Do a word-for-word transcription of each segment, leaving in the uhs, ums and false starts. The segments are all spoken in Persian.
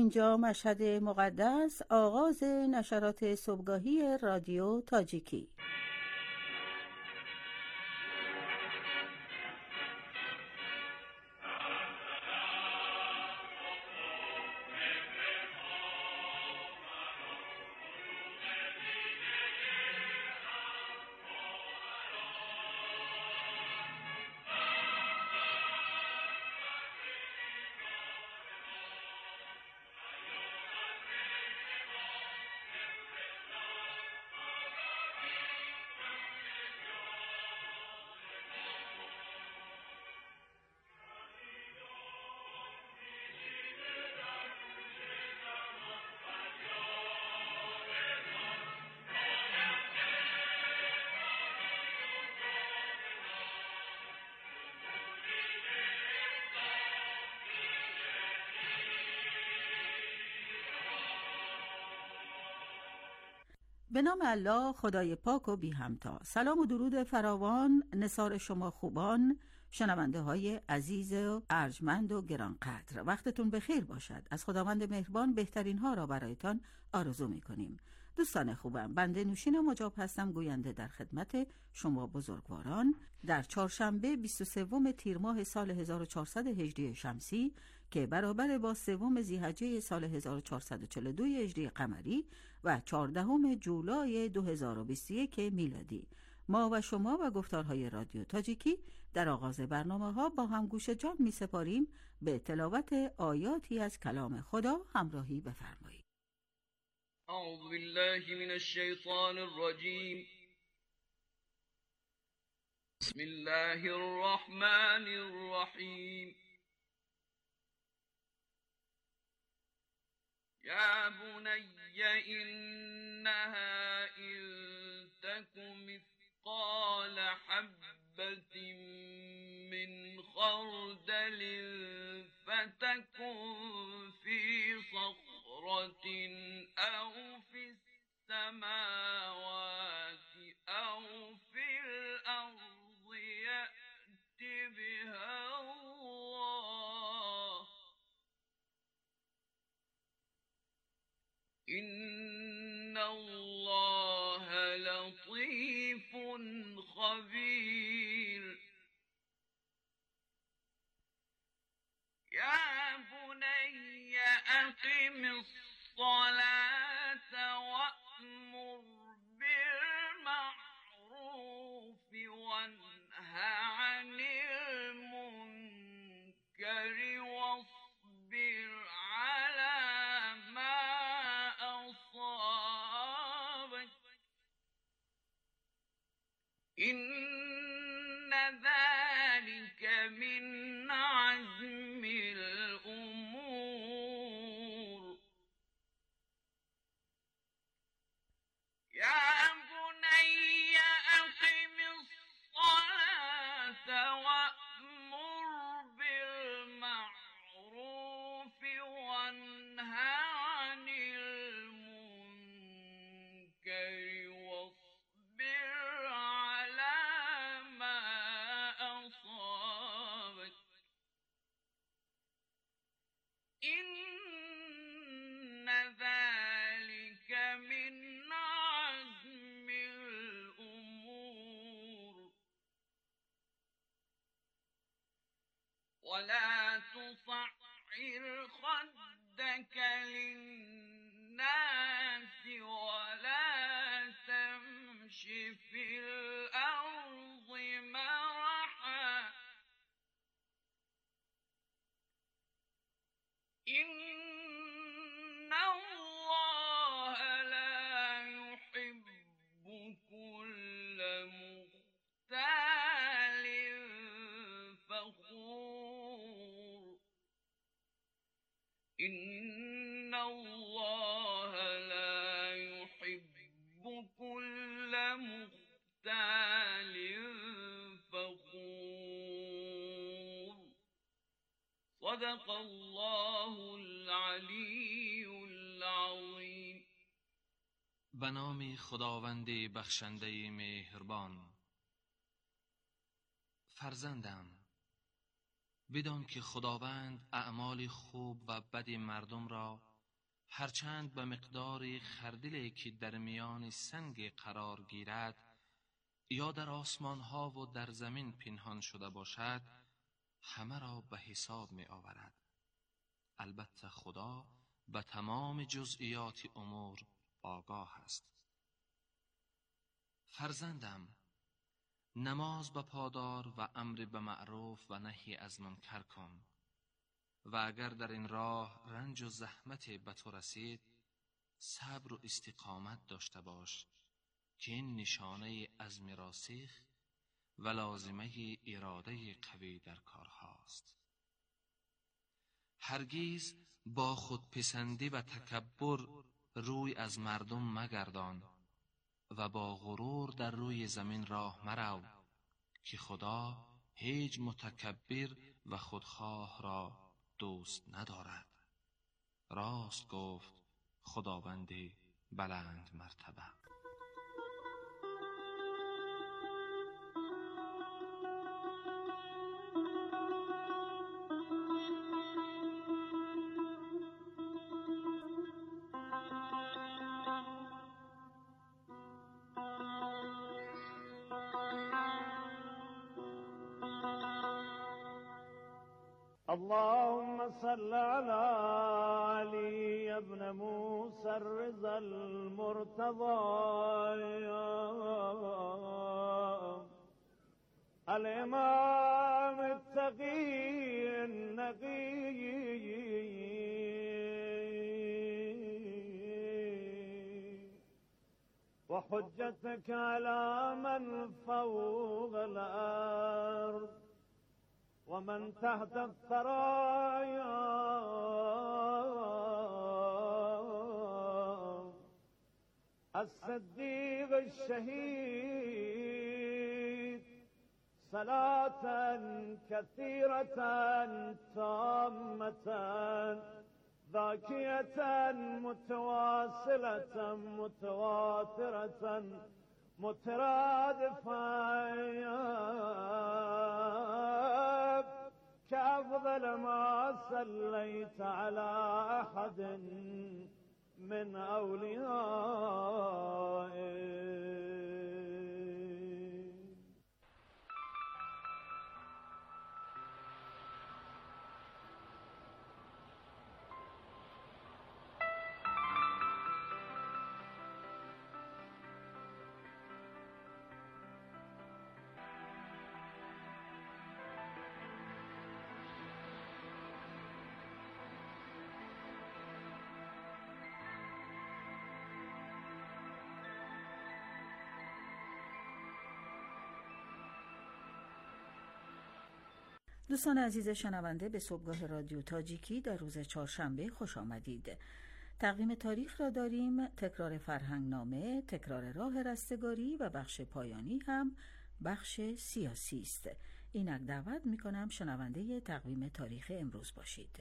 اینجا مشهد مقدس، آغاز نشرات صبحگاهی رادیو تاجیکی. به نام الله خدای پاک و بی همتا. سلام و درود فراوان نثار شما خوبان، شنونده های عزیز و ارجمند و گرانقدر. وقتتون بخیر باشد. از خداوند مهربان بهترین ها را برایتان آرزو می کنیم. دوستان خوبم، بنده نوشین مجاب هستم، گوینده در خدمت شما بزرگواران. در چهارشنبه بیست و سوم تیر ماه سال هزار و چهارصد و هجری شمسی که برابر با سوم ذی‌حجه سال هزار و چهارصد و چهل و دو هجری قمری و چهاردهم جولای دو هزار و بیست و یک میلادی، ما و شما و گفتارهای رادیو تاجیکی در آغاز برنامه ها با هم گوش جان می سپاریم به تلاوت آیاتی از کلام خدا. همراهی بفرمایید. اعوذ بالله من الشیطان الرجیم. بسم الله الرحمن الرحیم. یا بنی انها ان تک مثقال حبة من خردل فتكن في صخرة أو في السماوات أو في الأرض يأت بها الله إن الله لطيف خبير. يا بني أقم الصلاة وأمر بالمعروف وانه عن المنكر واصبر على ما أصابك إن ذلك من عزم الأمور. يا بني أقم الصلاة وأمر بالمعروف وانه عن المنكر واصبر على ما أصابك إن ذلك من عزم الأمور. ولا تصعر خدك للناس ولا تمش في الأرض مرحا إن الله لا يحب كل مختال فخور. إن الله لا يحب كل مختال فخور. صدق الله العلی العظیم. به نام خداوند بخشنده مهربان. فرزندم، بدان که خداوند اعمال خوب و بد مردم را هرچند به مقدار خردلی که در میان سنگ قرار گیرد یا در آسمان ها و در زمین پنهان شده باشد، همه را به حساب می آورد. البته خدا به تمام جزئیات امور آگاه است. فرزندم، نماز به پادار و امر به معروف و نهی از منکر کن و اگر در این راه رنج و زحمت به تو رسید، صبر و استقامت داشته باش که این نشانه عزم راسخ و لازمه اراده قوی در کارهاست. هرگیز با خودپسندی و تکبر روی از مردم مگردان و با غرور در روی زمین راه مرو که خدا هیچ متکبر و خودخواه را دوست ندارد. راست گفت خداوند بلند مرتبه. اللهم صل على علي ابن موسى الرضا المرتضى الإمام التقي النقي وحجتك على من فوق الأرض ومن تحت الثرايا الصديق الشهيد صلاة كثيرة تامة ذاكية متواصلة متواترة مترادفة كأفضل ما صليت على أحد من أوليائك. دوستان عزیز شنونده، به صبحگاه رادیو تاجیکی در روز چهارشنبه خوش آمدید. تقویم تاریخ را داریم، تکرار فرهنگنامه، تکرار راه رستگاری و بخش پایانی هم بخش سیاسی است. اینک دعوت میکنم شنونده تقویم تاریخ امروز باشید.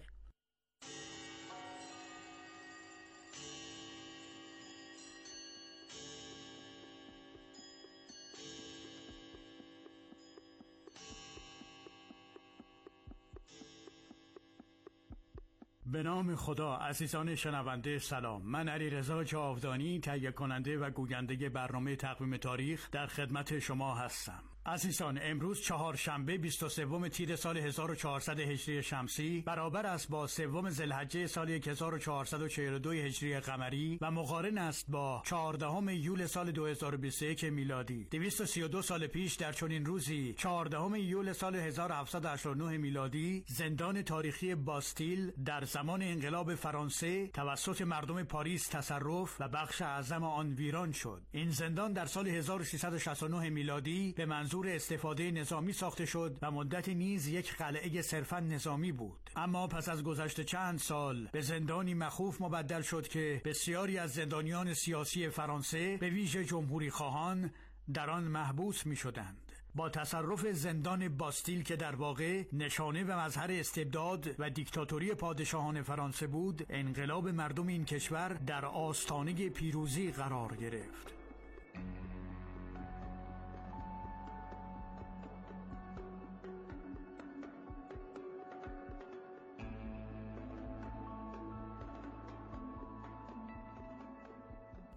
به نام خدا. عزیزان شنونده سلام، من علیرضا جاودانی تهیه کننده و گوینده برنامه تقویم تاریخ در خدمت شما هستم. عزیزان، امروز چهارشنبه بیست و سوم تیر سال هزار و چهارصد هجری شمسی برابر است با سوم ذوالحجه سال هزار و چهارصد و چهل و دو هجری قمری و مقارن است با چهاردهم ایول سال دو هزار و بیست و یک میلادی. دویست و سی و دو سال پیش در چنین روزی چهاردهم ایول سال هزار و هفتصد و هشتاد و نه میلادی زندان تاریخی باستیل در زمان انقلاب فرانسه توسط مردم پاریس تصرف و بخش اعظم آن ویران شد. این زندان در سال هزار و سیصد و شصت و نه میلادی به منظور استفاده نظامی ساخته شد و مدت نیز یک قلعه صرفاً نظامی بود، اما پس از گذشت چند سال به زندانی مخوف مبدل شد که بسیاری از زندانیان سیاسی فرانسه به ویژه جمهوری خواهان در آن محبوس می شدند. با تصرف زندان باستیل که در واقع نشانه و مظهر استبداد و دیکتاتوری پادشاهان فرانسه بود، انقلاب مردم این کشور در آستانه پیروزی قرار گرفت.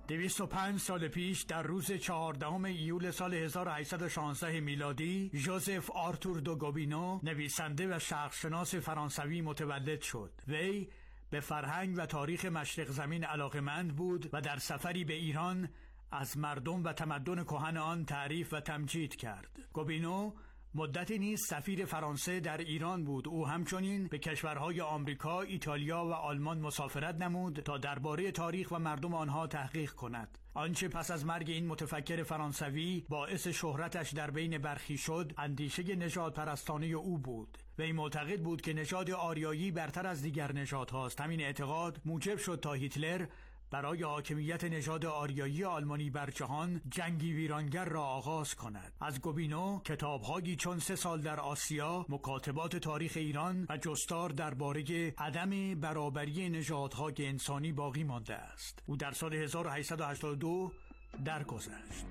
دویست و پنج سال پیش در روز چهاردهم ایول سال هزار و هشتصد و شانزده میلادی ژوزف آرتور دو گوبینو نویسنده و شرقشناس فرانسوی متولد شد. وی به فرهنگ و تاریخ مشرق زمین علاقه‌مند بود و در سفری به ایران از مردم و تمدن کهن آن تعریف و تمجید کرد. گوبینو مدتی نیز سفیر فرانسه در ایران بود. او همچنین به کشورهای آمریکا، ایتالیا و آلمان مسافرت نمود تا درباره تاریخ و مردم آنها تحقیق کند. آنچه پس از مرگ این متفکر فرانسوی باعث شهرتش در بین برخی شد، اندیشه نژاد پرستانه او بود. وی معتقد بود که نژاد آریایی برتر از دیگر نژادهاست. همین اعتقاد موجب شد تا هیتلر برای حاکمیت نژاد آریایی آلمانی بر جهان جنگی ویرانگر را آغاز کند. از گوبینو کتاب‌هایی چون سه سال در آسیا، مکاتبات تاریخ ایران و جستار درباره عدم برابری نژادهای انسانی باقی مانده است. او در سال هزار و هشتصد و هشتاد و دو درگذشت.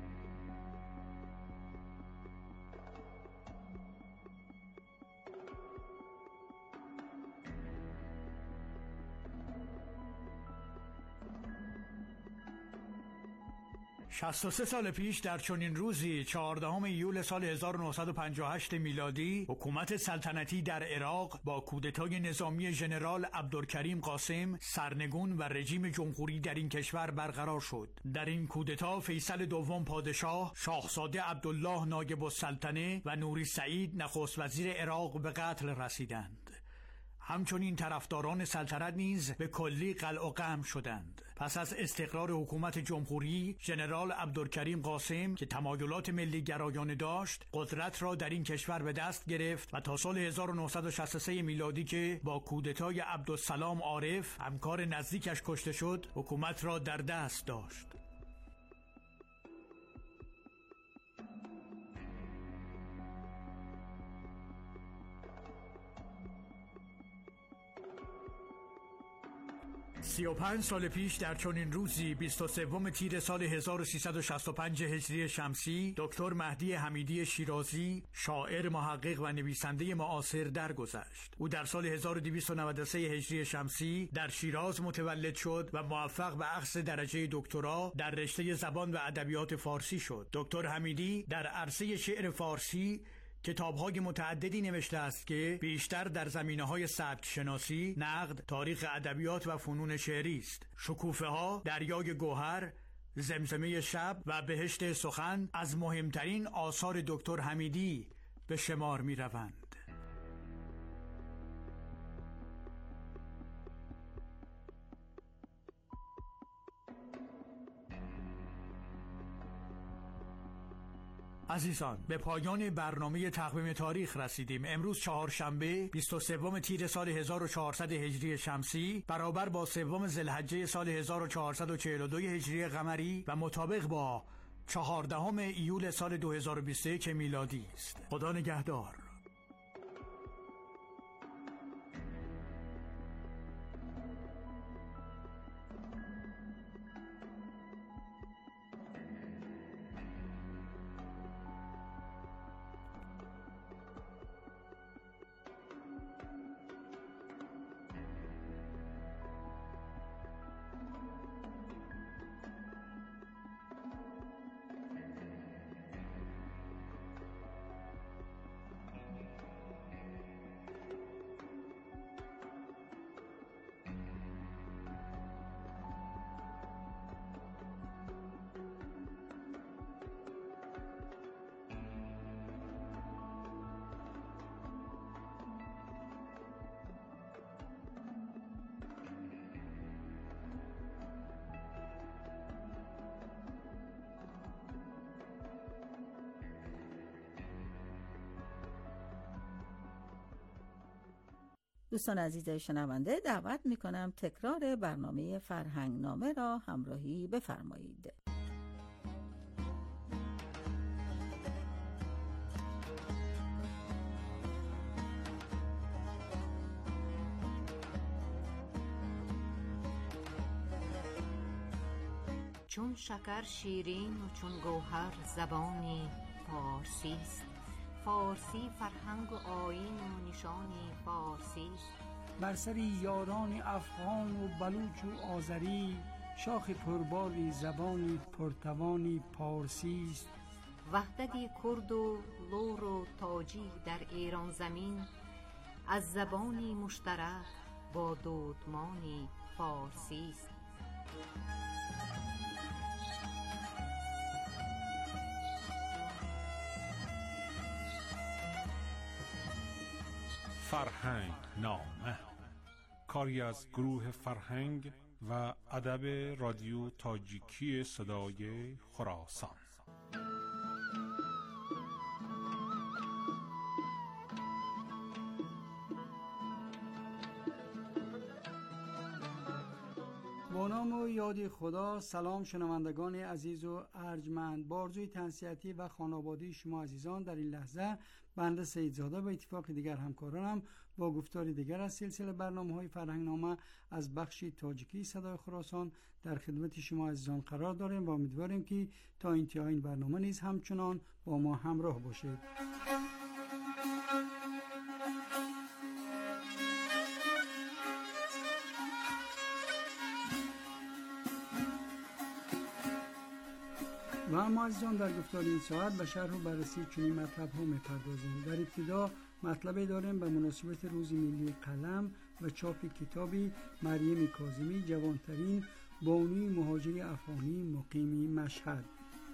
شصت و سه سال پیش در چنین روزی چهاردهم ایول سال هزار و نهصد و پنجاه و هشت میلادی حکومت سلطنتی در عراق با کودتای نظامی ژنرال عبدالکریم قاسم سرنگون و رژیم جمهوری در این کشور برقرار شد. در این کودتا فیصل دوم پادشاه، شاهزاده عبدالله نایب السلطنه و نوری سعید نخست وزیر عراق به قتل رسیدند. همچنین طرفداران سلطنت نیز به کلی قلع و قمع شدند. پس از استقرار حکومت جمهوری، ژنرال عبدالکریم قاسم که تمایلات ملی گرایانه داشت، قدرت را در این کشور به دست گرفت و تا سال هزار و نهصد و شصت و سه میلادی که با کودتای عبدالسلام عارف همکار نزدیکش کشته شد، حکومت را در دست داشت. سی و پنج سال پیش در چنین روزی بیست و سوم تیر سال هزار و سیصد و شصت و پنج هجری شمسی دکتر مهدی حمیدی شیرازی، شاعر، محقق و نویسنده معاصر درگذشت. او در سال هزار و دویست و نود و سه هجری شمسی در شیراز متولد شد و موفق به اخذ درجه دکترا در رشته زبان و ادبیات فارسی شد. دکتر حمیدی در عرصه شعر فارسی کتاب‌های متعددی نوشته است که بیشتر در زمینه‌های سبک شناسی، نقد، تاریخ ادبیات و فنون شعری است. شکوفه‌ها، دریای گوهر، زمزمه شب و بهشت سخن از مهمترین آثار دکتر حمیدی به شمار می‌روند. عزیزان، به پایان برنامه تقویم تاریخ رسیدیم. امروز چهارشنبه بیست و سوم تیر سال هزار و چهارصد هجری شمسی برابر با سوم ذوالحجه سال هزار و چهارصد و چهل و دو هجری قمری و مطابق با چهاردهم ایول سال دو هزار و بیست و یک میلادی است. خدا نگهدار. دوستان عزیز شنونده، دعوت میکنم تکرار برنامه فرهنگنامه را همراهی بفرمایید. چون شکر شیرین و چون گوهر زبانی فارسی است. فارسی فرهنگ و آیین و نشانی فارسی است. بر سر یاران افغان و بلوچ و آذری شاخ پرباری زبانی پرتوانی پارسی است. وحدتی کرد و لور و تاجی در ایران زمین، از زبانی مشترک با دودمانی فارسی است. فرهنگ نامه، کاری از گروه فرهنگ و ادب رادیو تاجیکی صدای خراسان. با نام و یاد خدا. سلام شنوندگان عزیز و ارجمند. با آرزوی تنصیحاتی و خانوادگی شما عزیزان، در این لحظه بنده سیدزاده به اتفاق دیگر همکارانم با گفتاری دیگر از سلسله برنامه‌های فرهنگنامه از بخش تاجیکی صدای خراسان در خدمت شما عزیزان قرار داریم و امیدواریم که تا انتهای این برنامه نیز همچنان با ما همراه باشید. و اما عزیزان در گفتار این ساعت به شرح و بررسی چنین مطلب ها می‌پردازیم. در ابتدا مطلبی داریم به مناسبت روز ملی قلم و چاپ کتابی مریم کاظمی، جوانترین بانوی مهاجری افغانی مقیم مشهد.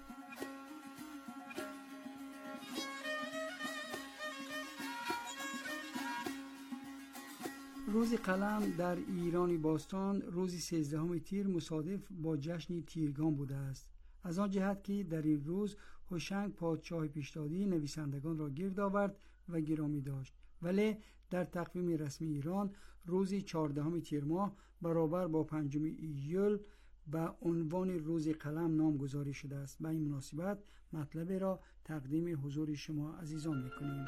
روز قلم در ایران باستان روز سیزدهم تیر مصادف با جشن تیرگان بوده است. از آن جهت که در این روز هوشنگ پادشاه پیشدادی نویسندگان را گرد آورد و گرامی داشت، ولی در تقویم رسمی ایران روز چهاردهم تیر ماه برابر با پنجم ایول به عنوان روز قلم نامگذاری شده است. به این مناسبت مطلب را تقدیم حضور شما عزیزان می‌کنیم.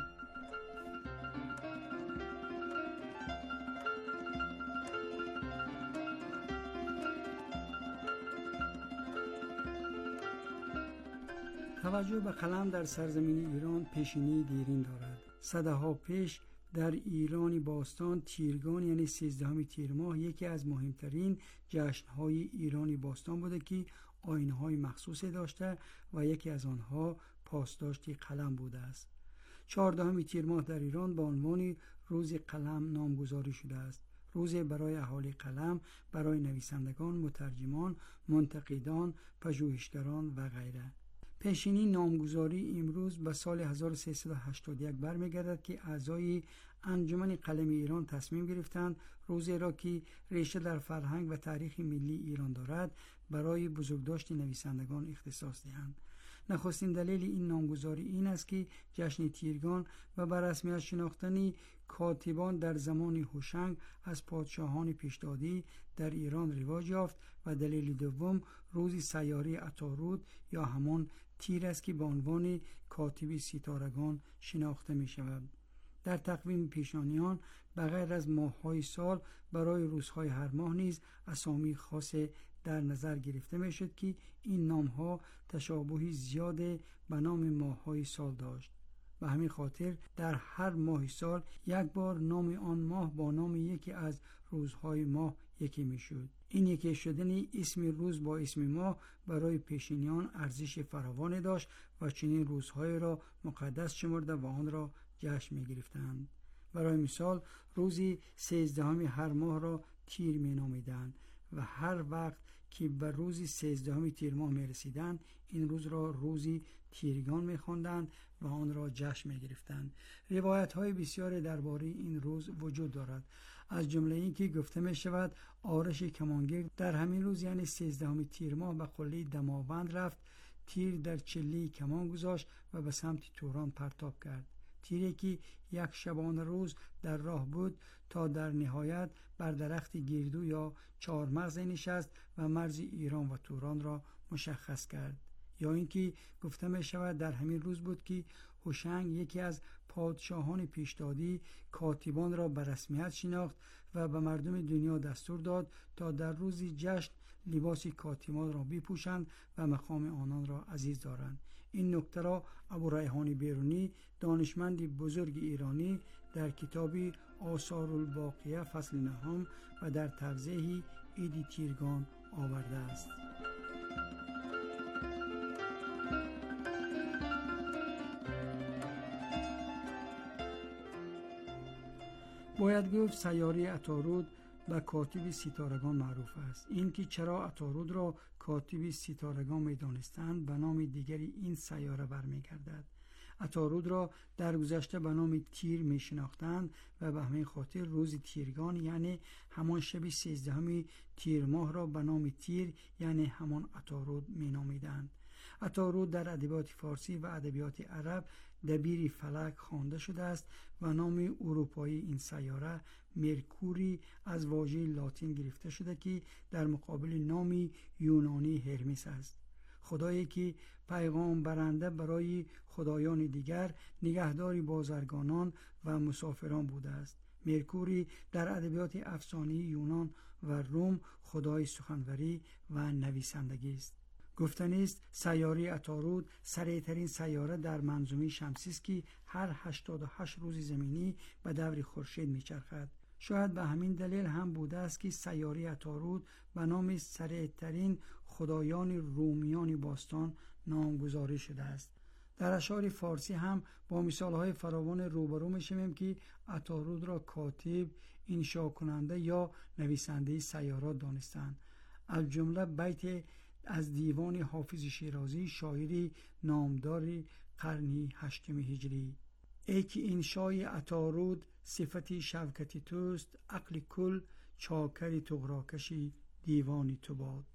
توجه به قلم در سرزمین ایران پیشینی دیرین دارد. صدها پیش در ایران باستان تیرگان یعنی سیزدهم تیر ماه یکی از مهمترین جشن‌های ایران باستان بوده که آیین‌های مخصوصی داشته و یکی از آنها پاسداشت قلم بوده است. چهاردهم تیر ماه در ایران به عنوان روز قلم نامگذاری شده است. روز برای اهالی قلم، برای نویسندگان، مترجمان، منتقدان، پژوهشگران و غیره. پیشینی نامگذاری امروز به سال هزار و سیصد و هشتاد و یک برمیگردد که اعضای انجمن قلم ایران تصمیم گرفتند روزی را که ریشه در فرهنگ و تاریخ ملی ایران دارد برای بزرگداشت نویسندگان اختصاص دهند. نخستین دلیل این نامگذاری این است که جشن تیرگان و بر رسمیت شناختن کاتبان در زمان هوشنگ از پادشاهان پیشدادی در ایران رواج یافت و دلیل دوم روز سیاری عطارد یا همان تیر است که به عنوان کاتب ستارگان شناخته می شود. در تقویم پیشانیان بغیر از ماه‌های سال برای روزهای هر ماه نیز اسامی خاص در نظر گرفته می شد که این نام‌ها تشابهی زیاد به نام ماه‌های سال داشت. به همین خاطر در هر ماه سال یک بار نام آن ماه با نام یکی از روزهای ماه یکی می شد. این یکی شدن اسم روز با اسم ماه برای پیشینیان ارزش فراوانی داشت و چنین روزهای را مقدس شمرده و آن را جشن می گرفتند. برای مثال روزی سیزدهم هر ماه را تیر می نامیدند و هر وقت که به روزی سیزدهم تیر ماه می رسیدند این روز را روزی تیرگان می خواندند و آن را جشن می گرفتند. روایت های بسیاری درباره این روز وجود دارد، از جمله این که گفته می شود آرش کمانگیر در همین روز یعنی سیزدهم تیر ماه به قله دماوند رفت، تیر در چله کمان گذاشت و به سمت توران پرتاب کرد. تیری که یک شبانه روز در راه بود تا در نهایت بر درخت گردو یا چهارمغز نشست و مرز ایران و توران را مشخص کرد. یا اینکه گفته می شود در همین روز بود که هوشنگ یکی از پادشاهان پیشدادی کاتبان را به رسمیت شناخت و به مردم دنیا دستور داد تا در روز جشن لباس کاتبان را بپوشند و مقام آنان را عزیز دارند. این نکته را ابو ریحان بیرونی دانشمند بزرگ ایرانی در کتاب آثار الباقیه فصل نهم و در توضیح عید تیرگان آورده است. باید گفت سیاره عطارد به کاتب ستارگان معروف است. این که چرا عطارد را کاتب ستارگان می دانستند به نام دیگری این سیاره برمیگردد. عطارد را در گذشته به نام تیر می شناختند و به همین خاطر روز تیرگان یعنی همان شب سیزدهم تیر ماه را به نام تیر یعنی همان عطارد می نامیدند. عطارد در ادبیات فارسی و ادبیات عرب دبیر فلک خوانده شده است و نام اروپایی این سیاره مرکوری از واژه لاتین گرفته شده که در مقابل نام یونانی هرمس است، خدایی که پیغام برنده برای خدایان دیگر، نگهداری بازرگانان و مسافران بوده است. مرکوری در ادبیات افسانه‌ای یونان و روم خدای سخنوری و نویسندگی است. گفتنی است سیاره عطارد سریعترین سیاره در منظومه شمسی است که هر هشتاد و هشت روز زمینی به دور خورشید میچرخد. شاید به همین دلیل هم بوده است که سیاره عطارد به نام سریعترین خدایان رومیان باستان نامگذاری شده است. در اشعار فارسی هم با مثالهای فراوان روبرو میشویم که عطارد را کاتب، انشا کننده یا نویسنده سیارات دانستند. از جمله بیت از دیوان حافظ شیرازی، شاعری نامدار قرن هشتم هجری: ای که انشای عطارد صفتی شوکتی توست، عقل کل چاکر طغراکشی دیوانی تو باد.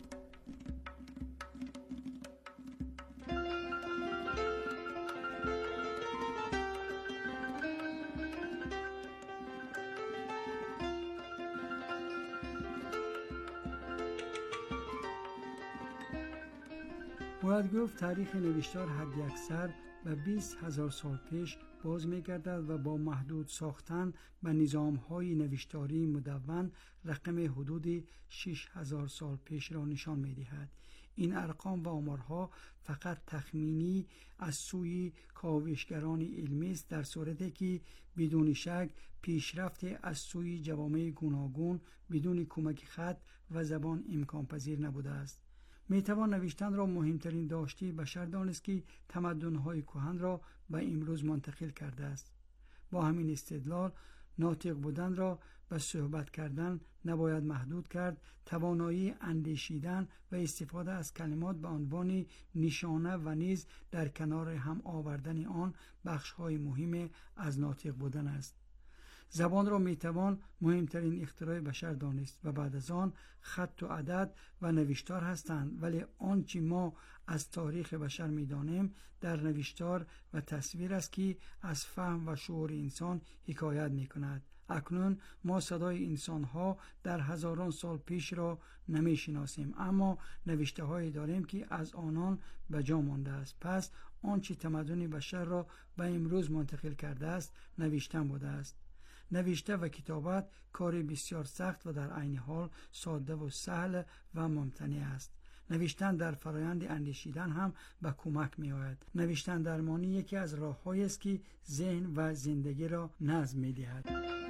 باید گفت تاریخ نوشتار حداکثر به بیست هزار سال پیش باز می‌گردد و با محدود ساختن به نظام‌های نوشتاری مدون رقم حدود شش هزار سال پیش را نشان می‌دهد. این ارقام و آمارها فقط تخمینی از سوی کاوشگران علمی است، در صورتی که بدون شک پیشرفت از سوی جوامع گوناگون بدون کمک خط و زبان امکان پذیر نبوده است. میتوان نوشتن را مهمترین داشته بشر دانست که تمدن‌های کهن را به امروز منتقل کرده است. با همین استدلال ناطق بودن را به صحبت کردن نباید محدود کرد. توانایی اندیشیدن و استفاده از کلمات به عنوان نشانه و نیز در کنار هم آوردن آن بخش‌های مهم از ناطق بودن است. زبان را میتوان مهمترین اختراع بشر دانست و بعد از آن خط و عدد و نوشتار هستند، ولی آنچه ما از تاریخ بشر میدانیم در نوشتار و تصویر است که از فهم و شعور انسان حکایت میکند. اکنون ما صدای انسانها در هزاران سال پیش را نمیشناسیم، اما نوشته هایی داریم که از آنان به جا مانده است. پس آنچه تمدن بشر را به امروز منتقل کرده است نوشتن بوده است. نوشته و کتابت کار بسیار سخت و در عین حال ساده و سهل و ممتنع است. نوشتن در فرایند اندیشیدن هم به کمک می آید. نوشتن درمانی یکی از راه‌هایی است که ذهن و زندگی را نظم می دهد.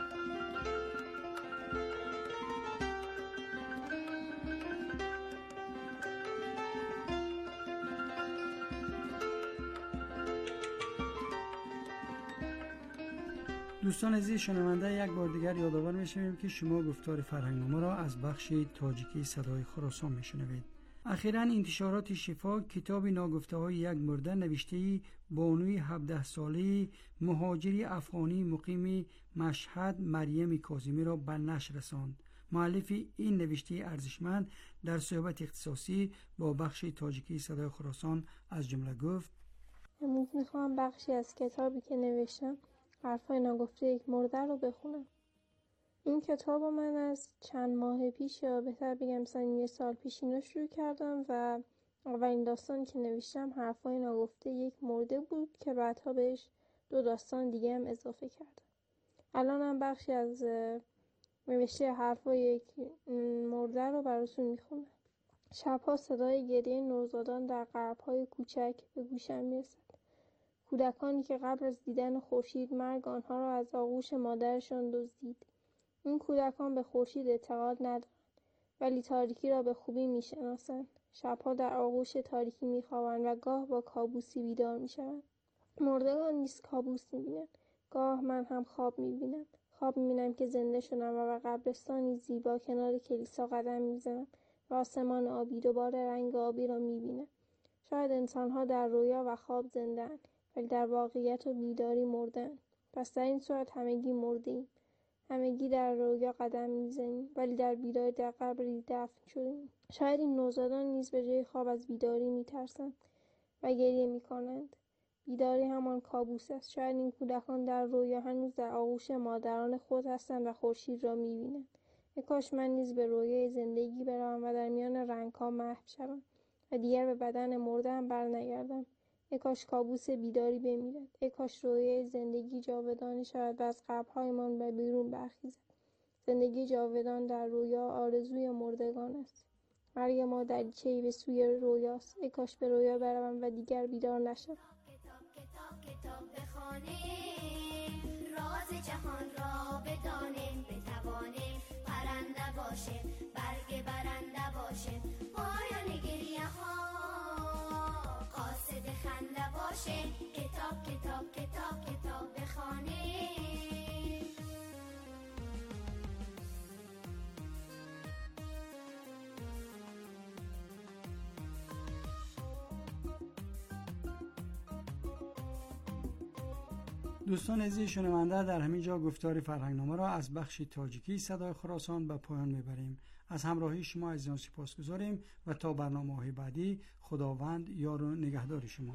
دوستان عزیز شنونده، یک بار دیگر یادآور می‌شویم که شما گفتار فرهنگنامه را از بخش تاجیکی صدای خراسان میشنوید. اخیراً انتشارات شفا کتاب ناگفته‌های یک مرده نوشته بانوی هفده ساله مهاجری افغانی مقیم مشهد مریم کاظمی را به نشر رساند. مؤلف این نوشته ارزشمند در صحبت اختصاصی با بخش تاجیکی صدای خراسان از جمله گفت: امروز میخوام بخشی از کتابی که نوشتم حرفای ناگفته یک مرده رو بخونم. این کتاب رو من از چند ماه پیش یا بهتر بگم مثلا یه سال پیش اینو شروع کردم و اولین داستان که نوشتم حرفای ناگفته یک مرده بود که بعدها بهش دو داستان دیگه هم اضافه کردم. الان هم بخشی از نوشته حرفای یک مرده رو براتون میخونم. شبها صدای گریه نوزادان در غربهای کوچک به گوشم میرسد. کودکانی که قبل از دیدن خورشید مرگ آنها را از آغوش مادرشان دزدید. این کودکان به خورشید اعتقاد ندارند. ولی تاریکی را به خوبی میشناسند. شبها در آغوش تاریکی میخوابند و گاه با کابوسی بیدار میشوند. مردگان نیز کابوس میبینند. گاه من هم خواب میبینم. خواب میبینم که زنده شدم و به قبرستانی زیبا کنار کلیسا قدم میزنم و آسمان آبی دوباره رنگ آبی را میبینم. شاید انسانها در رویا و خواب زنده‌اند، ولی در واقعیت و بیداری مرده‌اند. پس در این صورت همگی مرده‌ایم. همگی در رویا قدم میزنیم، ولی در بیداری در قبری دفن شدیم. شاید این نوزادان نیز به جای خواب از بیداری میترسند و گریه میکنند. بیداری همان کابوس است. شاید این کودکان در رویا هنوز در آغوش مادران خود هستند و خورشید را میبینند. ای کاش من نیز به رویای زندگی بروم و در میان رنگها محو شوم و دیگر به بدن مرده‌ام برنگردم. ای کاش کابوس بیداری بمیرد. ای کاش رویای زندگی جاودانه شود و از قبرهایمان به بیرون برخیزد. زندگی جاودان در رویا آرزوی مردگان است. مرگ ما دریچه‌ای به سوی رویاست. ای کاش به رویا بروم و دیگر بیدار نشوم. کتاب بخوانیم، راز جهان را بدانیم، بتوانیم پرنده باشیم، برگ برنده باشیم، پایان گریه ها قاصد خنده باشیم. کتاب کتاب کتاب کتاب بخوانیم. دوستان عزیز شنونده، در همین جا گفتار فرهنگنامه را از بخش تاجیکی صدای خراسان به پایان میبریم. از همراهی شما عزیزان سپاسگزاریم و تا برنامه‌های بعدی خداوند یار و نگهدار شما.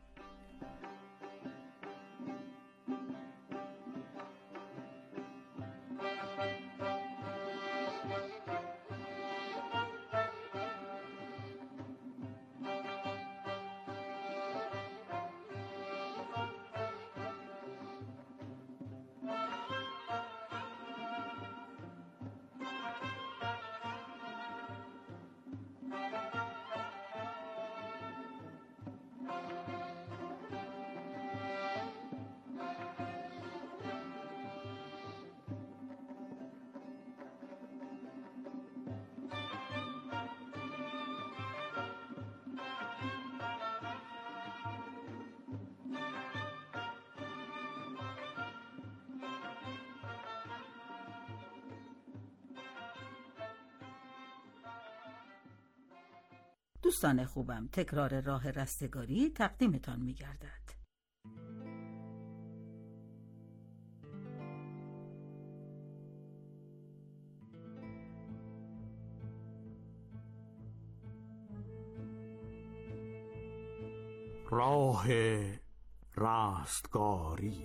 دوستان خوبم، تکرار راه رستگاری تقدیمتان می گردد. راه رستگاری.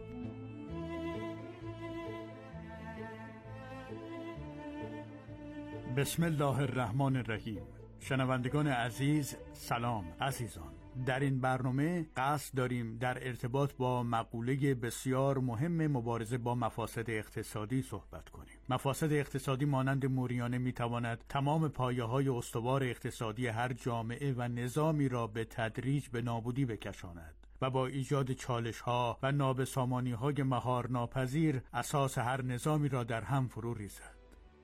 بسم الله الرحمن الرحیم. شنوندگان عزیز، سلام عزیزان. در این برنامه قصد داریم در ارتباط با مقوله بسیار مهم مبارزه با مفاسد اقتصادی صحبت کنیم. مفاسد اقتصادی مانند موریانه میتواند تمام پایه‌های استوار اقتصادی هر جامعه و نظامی را به تدریج به نابودی بکشاند و با ایجاد چالش‌ها و نابسامانی‌های مهار ناپذیر اساس هر نظامی را در هم فرو ریزد.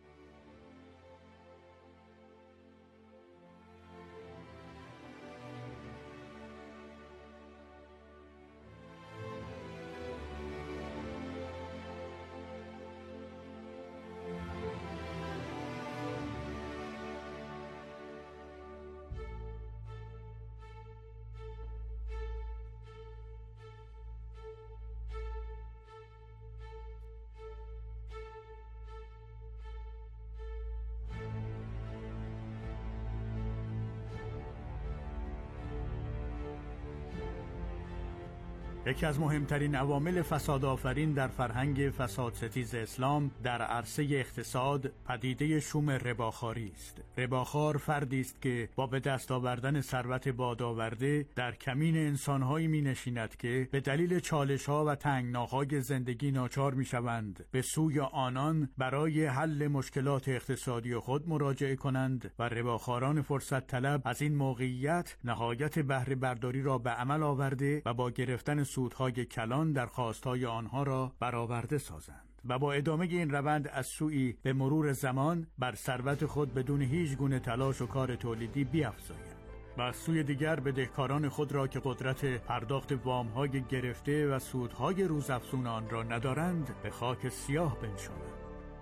یکی از مهمترین عوامل فساد آفرین در فرهنگ فساد ستیز اسلام در عرصه اقتصاد پدیده شوم رباخواری است. رباخوار فردی است که با به دست آوردن ثروت بادآورده در کمین انسان‌هایی می‌نشیند که به دلیل چالش‌ها و تنگناهای زندگی ناچار می‌شوند به سوی آنان برای حل مشکلات اقتصادی خود مراجعه کنند و رباخواران فرصت طلب از این موقعیت نهایت بهره برداری را به عمل آورده و با گرفتن سودهای کلان درخواستهای آنها را برآورده سازند و با ادامه این روند از سوی به مرور زمان بر ثروت خود بدون هیچ گونه تلاش و کار تولیدی بیفزایند و از سوی دیگر بدهکاران خود را که قدرت پرداخت وام‌های گرفته و سودهای روزافزون آن را ندارند به خاک سیاه بنشانند.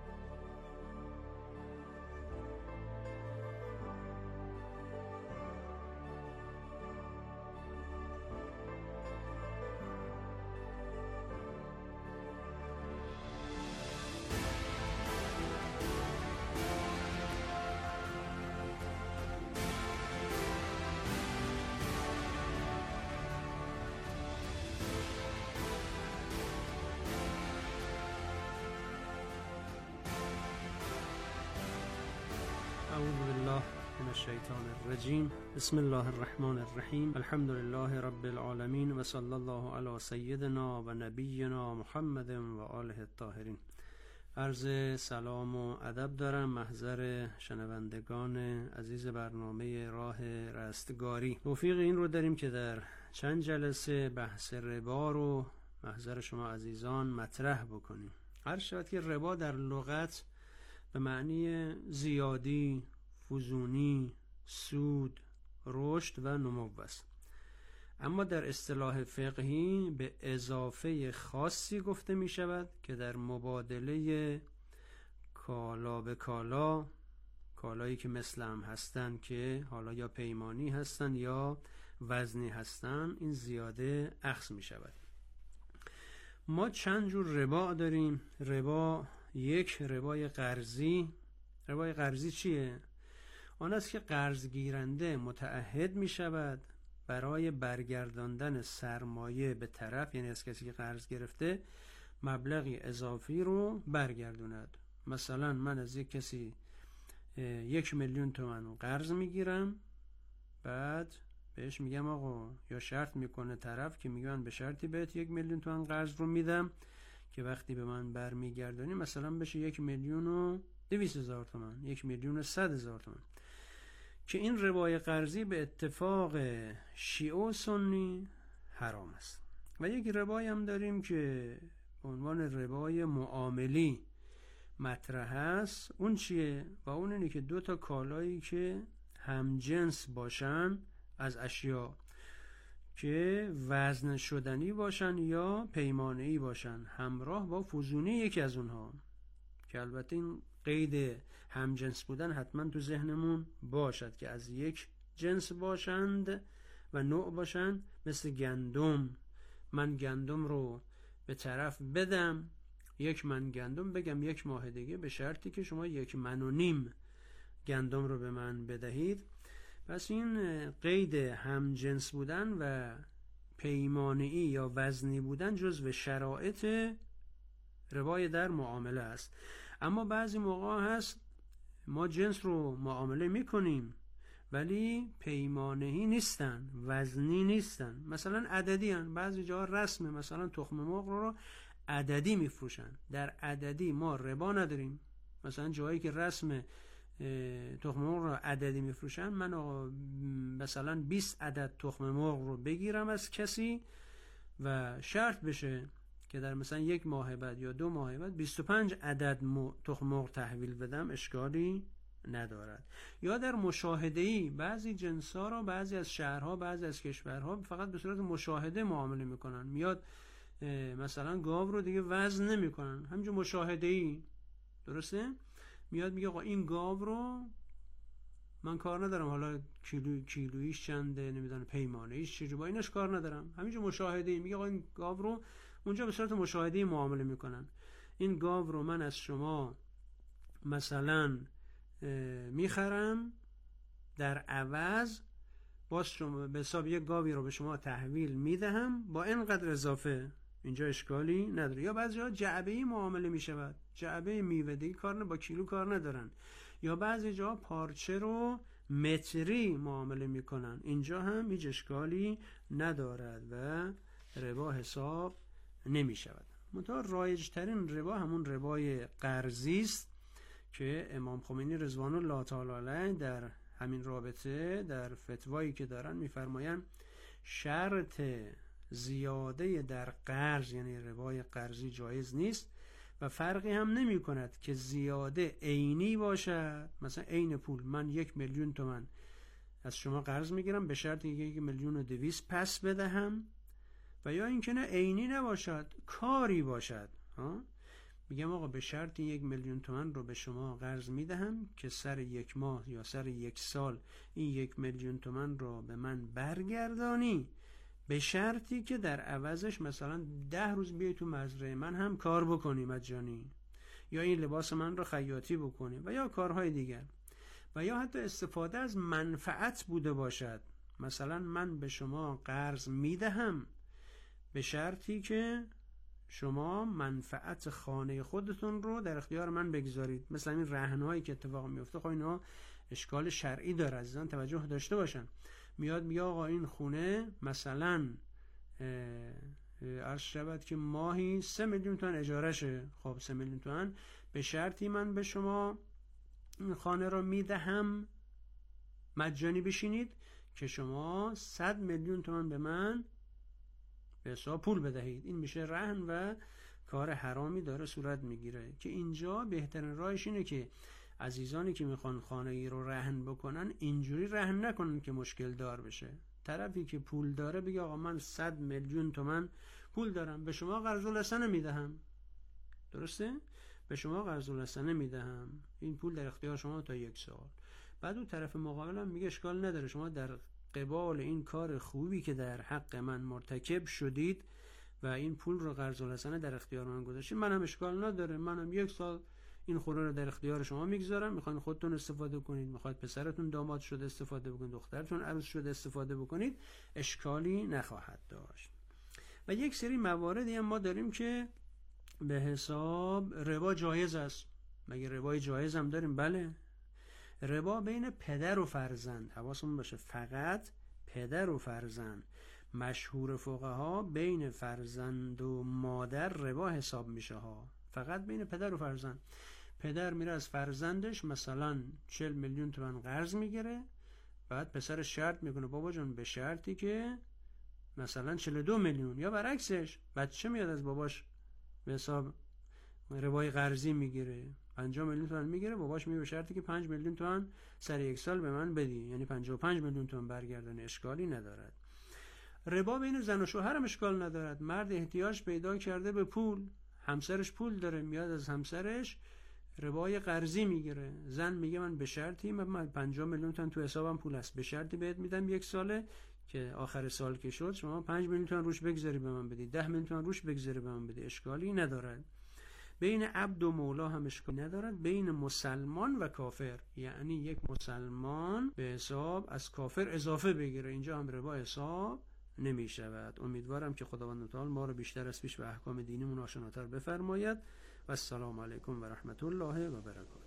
اعوذ بالله من الشیطان الرجیم. بسم الله الرحمن الرحیم. الحمد لله رب العالمین و صلی الله علی سیدنا و نبینا محمد و آله الطاهرین. عرض سلام و ادب دارم محضر شنوندگان عزیز برنامه راه رستگاری. توفیق این رو داریم که در چند جلسه بحث ربا رو محضر شما عزیزان مطرح بکنیم. هر شود که ربا در لغت به معنی زیادی، فزونی، سود، رشد و نمو است. اما در اصطلاح فقهی به اضافه خاصی گفته می شود که در مبادله کالا به کالا، کالایی که مثل هم هستند که حالا یا پیمانی هستند یا وزنی هستند، این زیاده اخذ می شود. ما چند جور ربا داریم. ربا یک، ربای قرضی. ربای قرضی چیه؟ آن است که قرض گیرنده متعهد می شود برای برگرداندن سرمایه به طرف، یعنی از کسی که قرض گرفته، مبلغی اضافی رو برگردوند. مثلا من از یک کسی یک میلیون تومان قرض میگیرم، بعد بهش میگم آقا، یا شرط میکنه طرف که میگن به شرطی بهت یک میلیون تومان قرض رو میدم که وقتی به من برمیگردانی مثلا بشه یک میلیون و دویست هزار تومان، یک میلیون و صد هزار تومان. که این ربای قرضی به اتفاق شیعه و سنی حرام است. و یک ربای هم داریم که به عنوان ربای معاملی مطرح است. اون چیه؟ و اون اینه که دو تا کالایی که هم جنس باشن از اشیا، که وزن شدنی باشن یا پیمانه‌ای باشن، همراه با فزونی یکی از اونها، که البته این قید همجنس بودن حتما تو ذهنمون باشد که از یک جنس باشند و نوع باشند. مثل گندم، من گندم رو به طرف بدم، یک من گندم بگم یک ماه دیگه، به شرطی که شما یک من و نیم گندم رو به من بدهید. پس این قید همجنس بودن و پیمانه‌ای یا وزنی بودن جزو شرایط ربای در معامله است. اما بعضی موقع هست ما جنس رو معامله میکنیم ولی پیمانه‌ای نیستن، وزنی نیستن، مثلا عددی هن. بعضی جاها رسمه، مثلا تخم مرغ رو عددی میفروشن. در عددی ما ربا نداریم. مثلا جایی که رسم تخم مرغ رو عددی میفروشن، من مثلا بیست عدد تخم مرغ رو بگیرم از کسی و شرط بشه که در مثلا یک ماه بعد یا دو ماه بعد بیست و پنج عدد تخم مرغ تحویل بدم، اشکالی ندارد. یا در مشاهده‌ای بعضی جنس‌ها را بعضی از شهرها، بعضی از کشورها فقط به صورت مشاهده معامله میکنن. میاد مثلا گاو رو دیگه وزن نمیکنن، همینجور مشاهده‌ای، درسته؟ میاد میگه آقا این گاو رو من کار ندارم، حالا کیلو کیلویش چنده، نمیدونم پیمانه‌ایش چجوری، با اینش کار ندارم، همینجور مشاهده‌ای. میگه آقا این گاو رو اونجا به صورت مشاهده‌ای معامله میکنن. این گاو رو من از شما مثلا میخرم، در عوض باز شما به حساب یک گاوی رو به شما تحویل میدهم با اینقدر اضافه. اینجا اشکالی نداره. یا بعضی جا جعبه‌ای معامله میشود، جعبه میوه دیگه کار نه، با کیلو کار ندارن. یا بعضی جا پارچه رو متری معامله میکنن، اینجا هم هیچ اشکالی ندارد و ربا حساب نمیشود. منتها رایج ترین ربا همون ربای قرضی است که امام خمینی رضوان الله تعالی علیه در همین رابطه در فتوایی که دارن میفرمایند شرط زیاده در قرض یعنی ربای قرضی جایز نیست و فرقی هم نمی کند که زیاده عینی باشد، مثلا عین پول، من یک میلیون تومان از شما قرض میگیرم به شرطی که یک میلیون و دویست پس بدهم، و یا اینکه نه عینی نباشد، کاری باشد. ها؟ میگم آقا به شرط یک میلیون تومان رو به شما قرض میدهم که سر یک ماه یا سر یک سال این یک میلیون تومان رو به من برگردانی، به شرطی که در عوضش مثلا ده روز بیای تو مزرعه من هم کار بکنی مجانی، یا این لباس من رو خیاطی بکنی و یا کارهای دیگر، و یا حتی استفاده از منفعت بوده باشد. مثلا من به شما قرض میدهم به شرطی که شما منفعت خانه خودتون رو در اختیار من بگذارید. مثلا این رهن‌هایی که اتفاق میفته خب اینا اشکال شرعی داره، عزیزان توجه داشته باشن. میاد میگه آقا این خونه مثلا عرض شود که ماهی سه میلیون تومان اجارشه، خب سه میلیون تومان به شرطی من به شما این خانه رو میدهم مجانی بشینید که شما صد میلیون تومان به من به حساب پول بدهید. این میشه رهن و کار حرامی داره صورت میگیره که اینجا بهترین راهش اینه که عزیزانی که میخوان خانه ای رو رهن بکنن اینجوری رهن نکنن که مشکل دار بشه. طرفی که پول داره بگه آقا من صد میلیون تومان پول دارم به شما قرض الحسنه میدهم، درسته؟ به شما قرض الحسنه میدهم، این پول در اختیار شما تا یک سال. بعد اون طرف مقابل هم میگه اشکال نداره شما در قبال این کار خوبی که در حق من مرتکب شدید و این پول رو قرض الحسنه در اختیار من گذاشتید، منم اشکال نداره، منم یک سال این خونه رو در اختیار شما میگذارم، میخواین خودتون استفاده کنید، میخواید پسرتون داماد شده استفاده بکنید، دخترتون عروس شده استفاده بکنید، اشکالی نخواهد داشت. و یک سری مواردی هم ما داریم که به حساب ربا جایز است. مگه ربای جایز هم داریم؟ بله. ربا بین پدر و فرزند، حواسمون باشه فقط پدر و فرزند. مشهور فقها بین فرزند و مادر ربا حساب میشه ها، فقط بین پدر و فرزند. پدر میره از فرزندش مثلا چهل میلیون تومان قرض میگیره، بعد پسر شرط میکنه بابا جان به شرطی که مثلا چهل و دو میلیون، یا برعکسش بچه میاد از باباش به حساب ربای قرضی میگیره پنجاه میلیون تومان میگیره، باباش میگه به شرطی که پنج میلیون تومان سر یک سال به من بدی، یعنی پنجاه و پنج میلیون تومان برگردونه، اشکالی ندارد. ربا بین زن و شوهر هم اشکال ندارد. مرد احتیاج پیدا کرده به پول، همسرش پول داره، میاد از همسرش ربای قرضی میگیره. زن میگه من به شرطی من پنجاه میلیون تومان تو حسابم پول است، به شرطی بهت میدم یک ساله که آخر سال که شد شما پنج میلیون تومان روش بگذاری به من بدی، ده میلیون تومان روش بگذاری به من بدی، اشکالی ندارد. بین عبد و مولا هم اشکالی ندارد. بین مسلمان و کافر، یعنی یک مسلمان به حساب از کافر اضافه بگیره، اینجا هم ربا حساب نمی شود. امیدوارم که خداوند متعال ما رو بیشتر از پیش به احکام دینیمون آشناتر بفرماید. و السلام علیکم و رحمت الله و برکاته.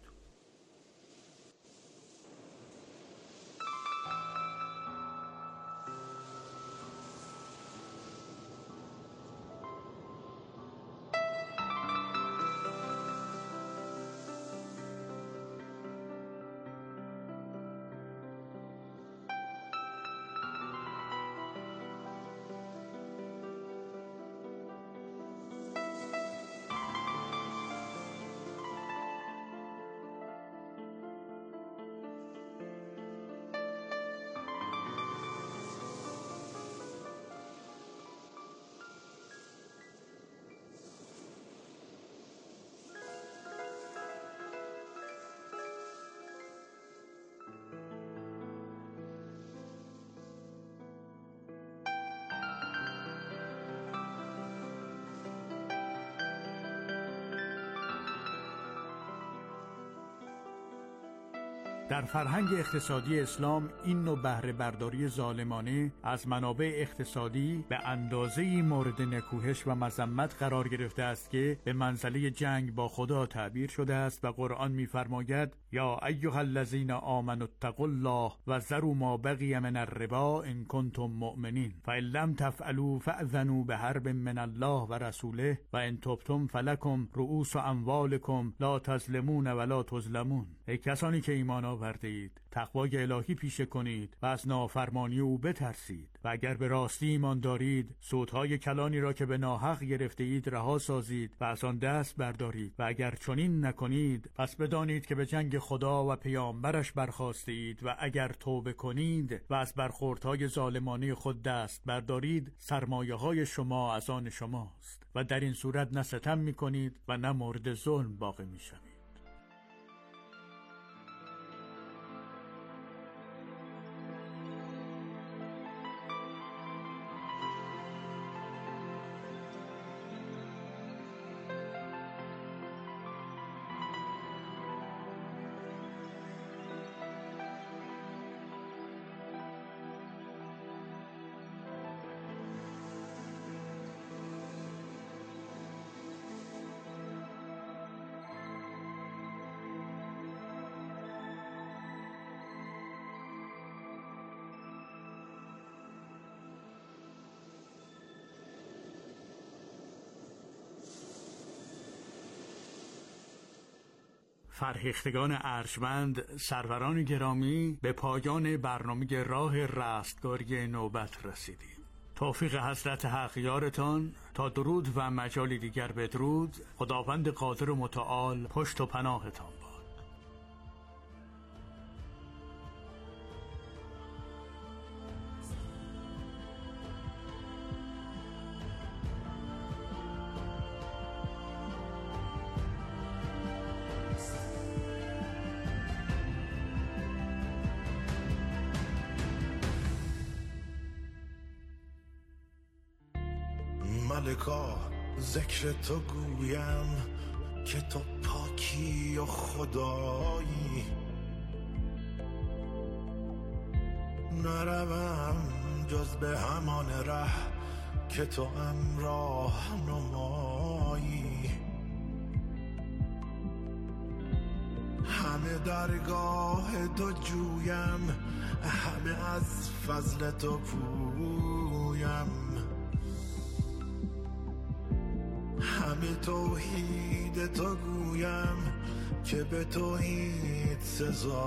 در فرهنگ اقتصادی اسلام این نوع بهره برداری ظالمانه از منابع اقتصادی به اندازه‌ای مورد نکوهش و مذمت قرار گرفته است که به منزله جنگ با خدا تعبیر شده است و قرآن می‌فرماید یا ایها الذین آمنوا اتقوا الله و ذروا ما بقی من الربا ان کنتم مؤمنین فان لم تفعلوا فاذنوا بحرب من الله و رسوله و ان تبتم فلکم رؤوس اموالکم لا تظلمون ولا تظلمون. ای کسانی که ایمان آورده اید تقوای الهی پیشه کنید و از نافرمانی او بترسید و اگر به راستی ایمان دارید صوتهای کلانی را که به ناحق گرفته اید رها سازید و از آن دست بردارید و اگر چنین نکنید پس بدانید که به جنگ خدا و پیامبرش برخاسته اید و اگر توبه کنید و از برخوردهای ظالمانه خود دست بردارید سرمایه های شما از آن شماست و در این صورت نه ستم می کنید و نه مورد ظلم واقع می شوید. فرهیختگان ارجمند، سروران گرامی، به پایان برنامه راه رستگاری نوبت رسیدیم. توفیق حضرت حق یارتان، تا درود و مجال دیگر بدرود. خداوند قادر و متعال پشت و پناهتان باد. ملکا ذکر تو گویم که تو پاکی و خدایی، نروم جز به همان ره که تو همراه نمایی. همه درگاه تو جویم، همه از فضل تو پویم، همه توحید تو گویم که به توحید سزایی.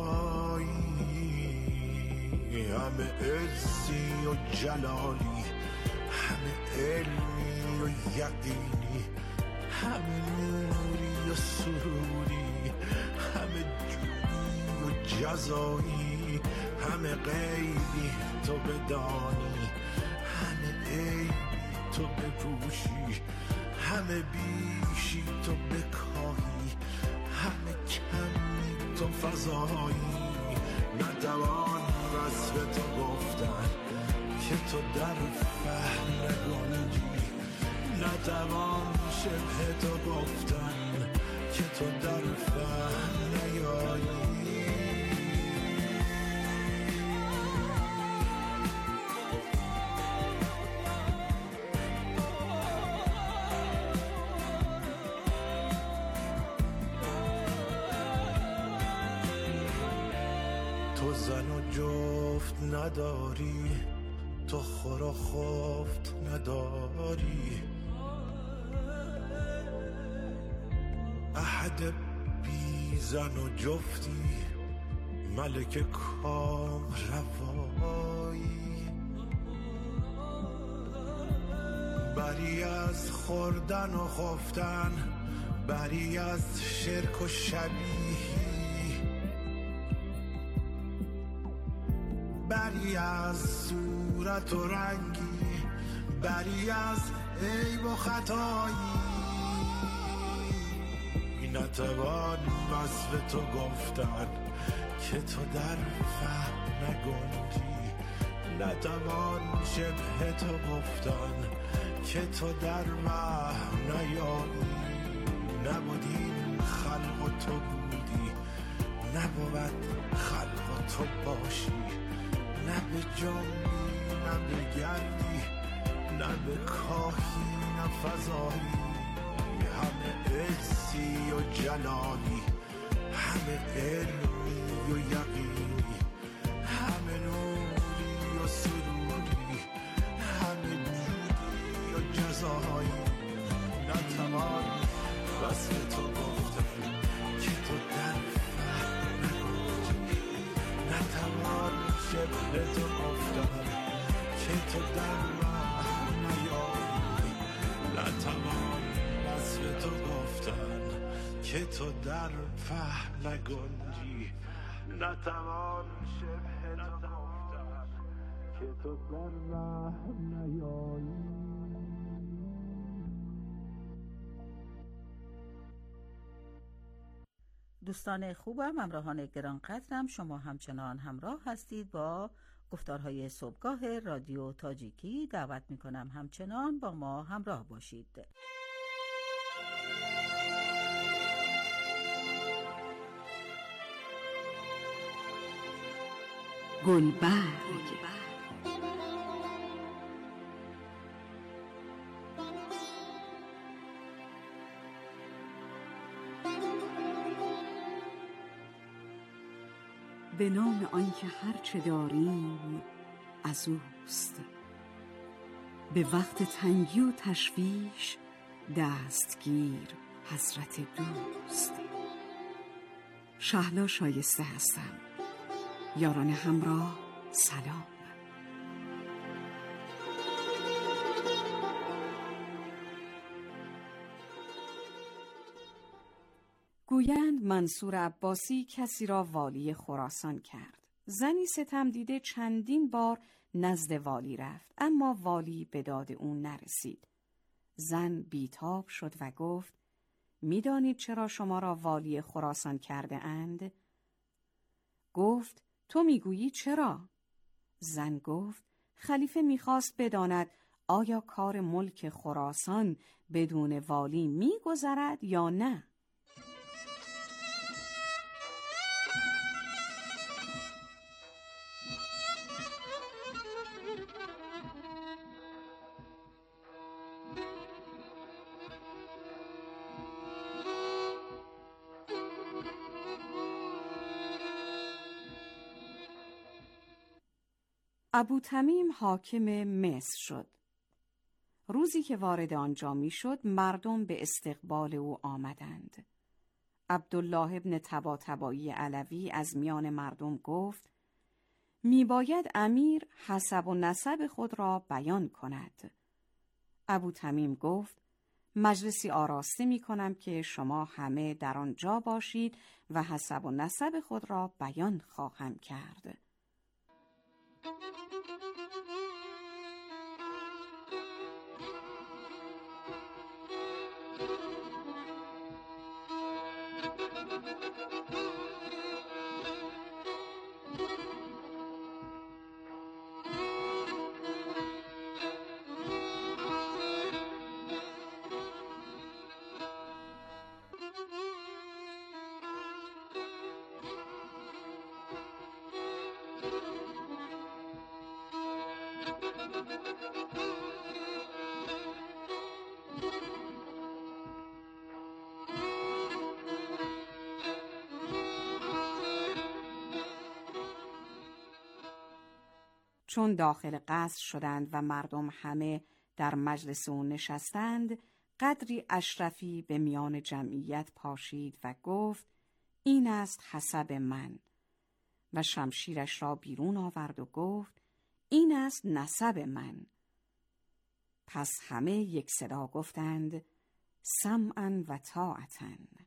همه عزی و جلالی، همه علمی و یقینی، همه نوری و سروری، همه جویی و جزایی، همه غیبی تو بدانی، همه عیبی تو بپوشی، همه بیشی تو بکاهی، همه کمی تو فضایی. نتوان وصف تو گفتن که تو در فهم نگنجی، نتوان شبه تو گفتن که تو در فهم نیایی. تو زن و جفت نداری، تو خور و خفت نداری، احد بی زن و جفتی، ملک کام روایی. بری از خوردن و خفتن، بری از شرک و شبیهی، بری از صورت و رنگی، بری از عیب و خطایی. نتوان وصف تو گفتن که تو در فهم نگنجی، نتوان شبه تو گفتن که تو در وهم نیایی. نبودین خلق و تو بودی، نبود خلق و تو باشی، نه به جنبی نه به گردی، نه به کاهی نه فضایی. همه عزی و جلالی، همه علمی و یقینی، همه نوری و سروری، همه جودی و جزایی. نتوان وصف تو گفتن که تو در فهم نگنجی، نتوان شبه تو گفتن تو در راه نیایی، نتوان وصف تو گفتن که تو در فهم نگنجی، نتوان شبه تو گفتن که تو در راه نیایی. دوستان خوبم، همراهان گرانقدرم، شما همچنان همراه هستید با گفتارهای صبحگاه رادیو تاجیکی. دعوت میکنم همچنان با ما همراه باشید. گلبرگ به نام آنکه هرچه داریم از اوست، به وقت تنگی و تشویش دستگیر حضرت دوست. شهلا شایسته هستم. یاران همراه سلام. گویند منصور عباسی کسی را والی خراسان کرد. زنی ستم دیده چندین بار نزد والی رفت، اما والی به داد او نرسید. زن بیتاب شد و گفت: می‌دانید چرا شما را والی خراسان کرده اند؟ گفت: تو میگویی چرا؟ زن گفت: خلیفه میخواست بداند آیا کار ملک خراسان بدون والی میگذرد یا نه؟ ابوتمیم حاکم مصر شد. روزی که وارد آنجا می شد، مردم به استقبال او آمدند. عبدالله ابن طباطبایی علوی از میان مردم گفت: می باید امیر حسب و نسب خود را بیان کند. ابوتمیم گفت: مجلسی آراسته می کنم که شما همه در آنجا باشید و حسب و نسب خود را بیان خواهم کرد. چون داخل قصر شدند و مردم همه در مجلس او نشستند، قدری اشرفی به میان جمعیت پاشید و گفت: این است حسب من. و شمشیرش را بیرون آورد و گفت: این است نسب من. پس همه یک صدا گفتند: سمعا و طاعتا.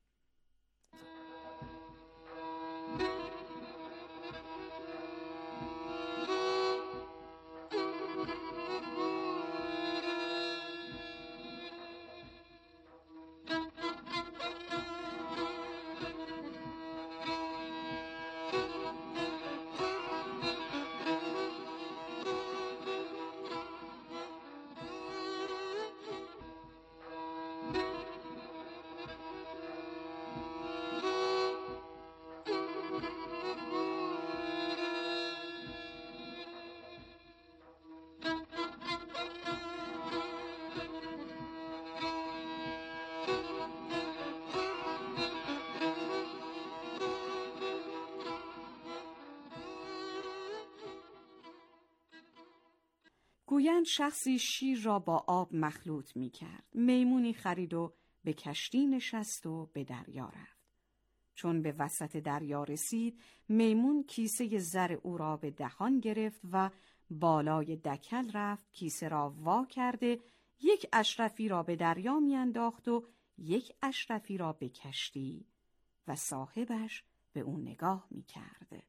گویند شخصی شیر را با آب مخلوط می کرد. میمونی خرید و به کشتی نشست و به دریا رفت. چون به وسط دریا رسید، میمون کیسه زر او را به دهان گرفت و بالای دکل رفت، کیسه را وا کرده یک اشرفی را به دریا میانداخت و یک اشرفی را به کشتی و صاحبش به اون نگاه میکرد.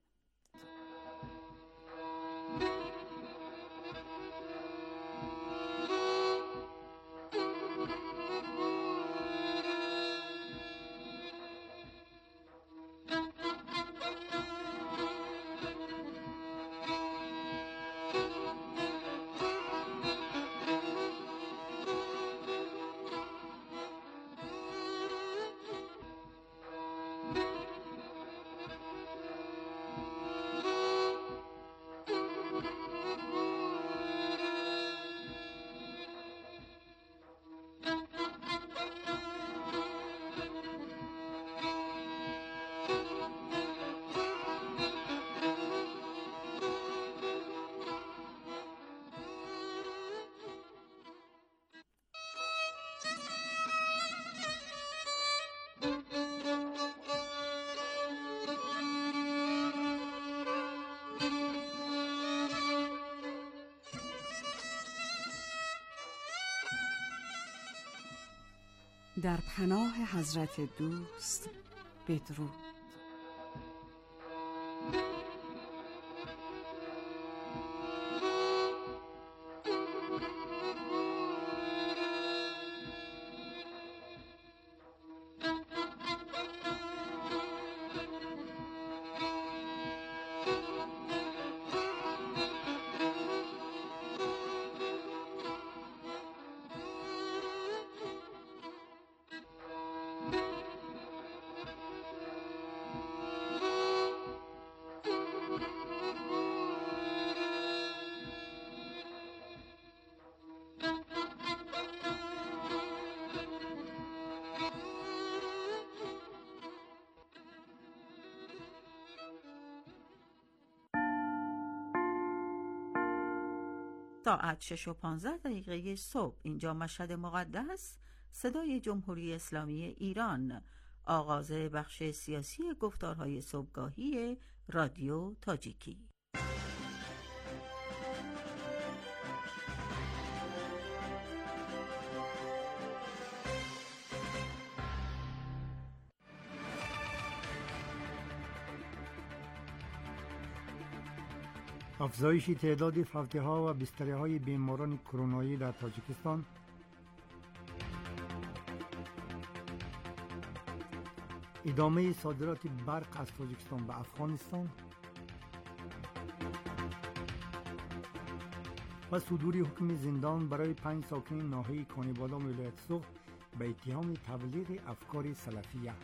در پناه حضرت دوست بدرود. ساعت شش و پانزده دقیقه صبح، اینجا مشهد مقدس، صدای جمهوری اسلامی ایران، آغاز بخش سیاسی گفتارهای صبحگاهی رادیو تاجیکی. افزایش تعداد فوتی‌ها و بسترهای بیماران کرونایی در تاجیکستان، ادامه صادرات برق از تاجیکستان به افغانستان و صدور حکم زندان برای پنج ساکن ناحیه کانیبادام ولایت سوخت به اتهام تبلیغ افکار سلفیه.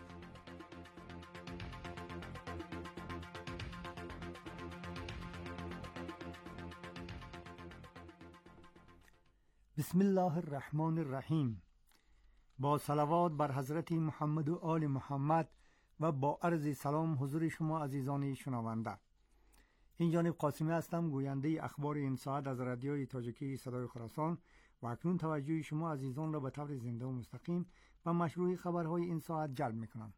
بسم الله الرحمن الرحیم. با صلوات بر حضرت محمد و آل محمد و با عرض سلام حضور شما عزیزان شنونده. این جانب قاسمی هستم، گوینده اخبار این ساعت از رادیوی تاجیکی صدای خراسان و اکنون توجه شما عزیزان را به طور زنده و مستقیم و مشروع خبرهای این ساعت جلب میکنم.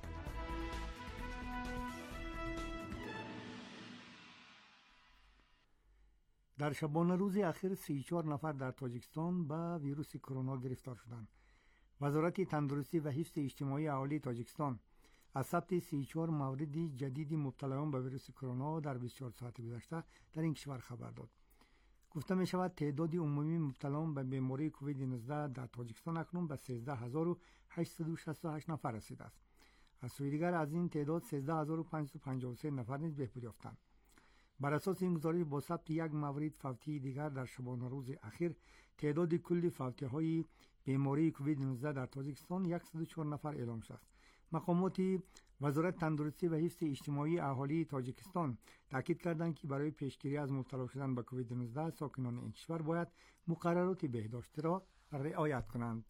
در شبانه روز اخیر سی و چهار نفر در تاجیکستان به ویروس کرونا گرفتار شدند. وزارت تندرستی و حفظ اجتماعی اهالی تاجیکستان از ثبت سی و چهار مورد جدید مبتلایان به ویروس کرونا در بیست و چهار ساعت گذشته در این کشور خبر داد. گفته می شود تعداد عمومی مبتلایان به بیماری کووید نوزده در تاجیکستان اکنون به سیزده هزار و هشتصد و شصت و هشت نفر رسیده است. از سوی دیگر از این تعداد سیزده هزار و پانصد و پنجاه و سه نفر نیز بهبود یافتند. بر اساس این گزارش با ثبت یک مورد فوتی دیگر در شبانه روز اخیر، تعداد کل فوتی های بیماری کووید نوزده در تاجیکستان صد و چهار نفر اعلام شده است. مقامات وزارت تندرستی و حفظ اجتماعی اهالی تاجیکستان تاکید کردند که برای پیشگیری از مبتلا شدن به کووید نوزده ساکنان این کشور باید مقررات بهداشتی را رعایت کنند.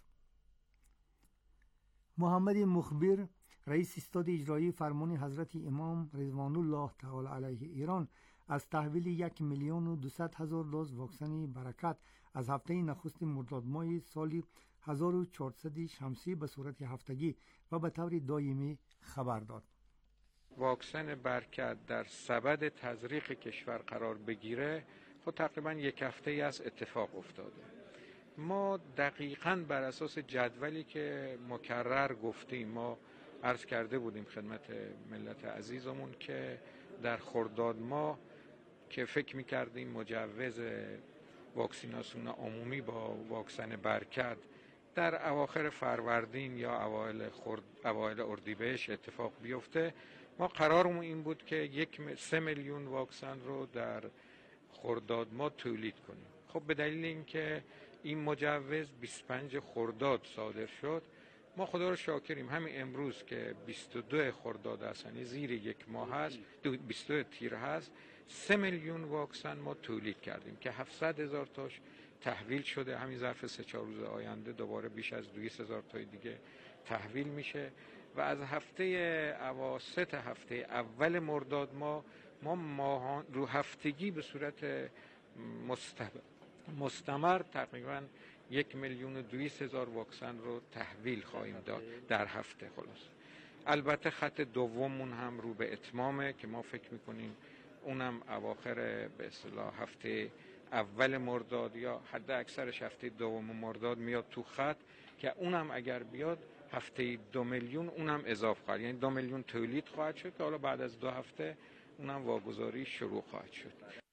محمد مخبر، رئیس استاد اجرایی فرمان حضرت امام رضوان الله تعالی علیه ایران، از تحویل یک میلیون و دویست هزار دوز واکسن برکت از هفته نخست مرداد ماه سال هزار و چهارصد شمسی به صورت هفتگی و به طور دائمی خبر داد. واکسن برکت در سبد تزریق کشور قرار بگیره خب تقریبا یک هفته ای از اتفاق افتاده. ما دقیقاً بر اساس جدولی که مکرر گفتیم، ما عرض کرده بودیم خدمت ملت عزیزمون که در خرداد ماه که فکر می‌کردیم مجوز واکسیناسیون عمومی با واکسن برکت در اواخر فروردین یا اوایل خرد اوایل اردیبهشت اتفاق بیفته، ما قرارمون این بود که یک سه میلیون واکسن رو در خرداد ما تولید کنیم. خب به دلیل اینکه این مجوز بیست و پنج خرداد صادر شد، ما خدا رو شاکریم همین امروز که بیست و دو خرداد است، یعنی زیر یک ماه هست، بیست و دو تیر هست، سه میلیون واکسن ما تولید کردیم که هفتصد هزار تاش تحویل شده. همین ظرف سه چهار روز آینده دوباره بیش از دویست هزار تای دیگه تحویل میشه و از هفته اواسط هفته اول مرداد ما ما ماهان رو هفتگی به صورت مستمر تقریبا یک میلیون و دویست هزار واکسن رو تحویل خواهیم داد در هفته. خلاص البته خط دوممون هم رو به اتمامه که ما فکر میکنیم اونم اواخر به اصطلاح هفته اول مرداد یا حد اکثرش هفته دوم مرداد میاد تو خط، که اونم اگر بیاد هفته دو میلیون اونم اضافه خواهد، یعنی دو میلیون تولید خواهد شد که حالا بعد از دو هفته اونم واگذاری شروع خواهد شد.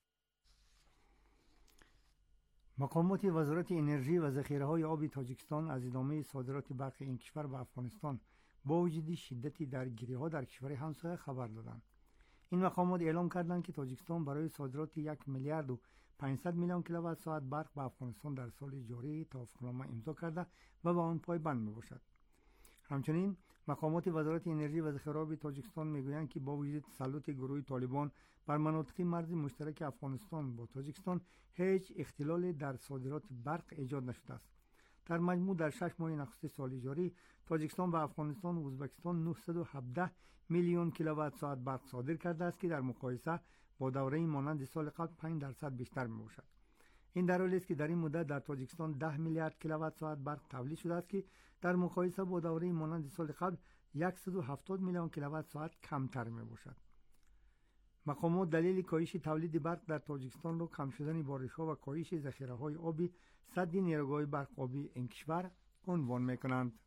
مقامات وزارت انرژی و ذخیره‌های آبی تاجیکستان از ادامه صادرات برق این کشور به افغانستان با وجود شدت درگیری‌ها در کشور همسایه خبر دادند. این مقامات اعلام کردند که تاجیکستان برای صادرات یک میلیارد و پانصد میلیون کیلووات ساعت برق به افغانستان در سال جاری توافقنامه امضا کرده و به آن پایبند میباشد. همچنین مقامات وزارت انرژی و ذخیره آبی تاجیکستان میگویند که با وجود تسلط گروه طالبان بر مناطق مرز مشترک افغانستان با تاجیکستان هیچ اختلال در صادرات برق ایجاد نشده است. در مجموع در شش ماه نخست سال جاری تاجیکستان به افغانستان و ازبکستان نهصد و هفده میلیون کیلووات ساعت برق صادر کرده است که در مقایسه با دوره مانند سال قبل پنج درصد بیشتر میباشد. این در حالی است که در این مدت در تاجیکستان ده میلیارد کیلووات ساعت برق تولید شده است که در مقایسه با دوره مانند سال قبل صد و هفتاد میلیون کیلووات ساعت کمتر میباشد. مقامات دلیل کاهش تولید برق در تاجیکستان را کم شدن بارش‌ها و کاهش ذخیره‌های آبی سد نیروگاه برق آبی این کشور عنوان می‌کنند.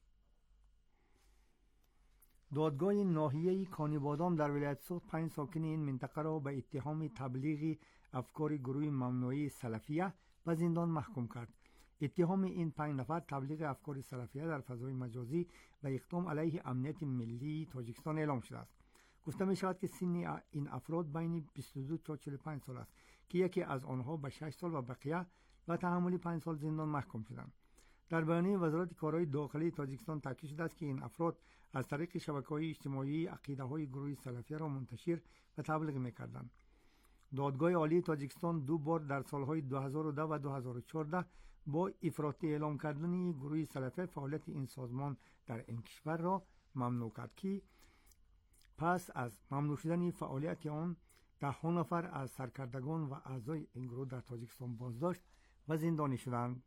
دادگاه ناحیه‌ای کانیبادام در ولایت سوخت پنج ساکن این منطقه را به اتهام تبلیغ افکار گروه ممنوعه سلفیه به زندان محکوم کرد. اتهام این پنج نفر تبلیغ افکار سلفیه در فضای مجازی و اقدام علیه امنیت ملی تاجیکستان اعلام شده است. گفته می شود که سن این افراد بین بیست و دو تا چهل و پنج سال است که یکی از آنها به شش سال و بقیه و تحمل پنج سال زندان محکوم شدند. در بیانیه وزارت کارهای داخلی تاجیکستان تاکید شده است که این افراد از طریق شبکه‌های اجتماعی عقیده‌های گروه سلفیه را منتشر و تبلیغ می‌کردند. دادگاه عالی تاجیکستان دو بار در سالهای دو هزار و ده و دو هزار و چهارده با افراطی اعلام کردن گروه سلفیه فعالیت این سازمان در این کشور را ممنوع کرد که پس از ممنوع شدن فعالیت آن ده ها نفر از سرکردگان و اعضای این گروه در تاجیکستان بازداشت و زندانی شدند.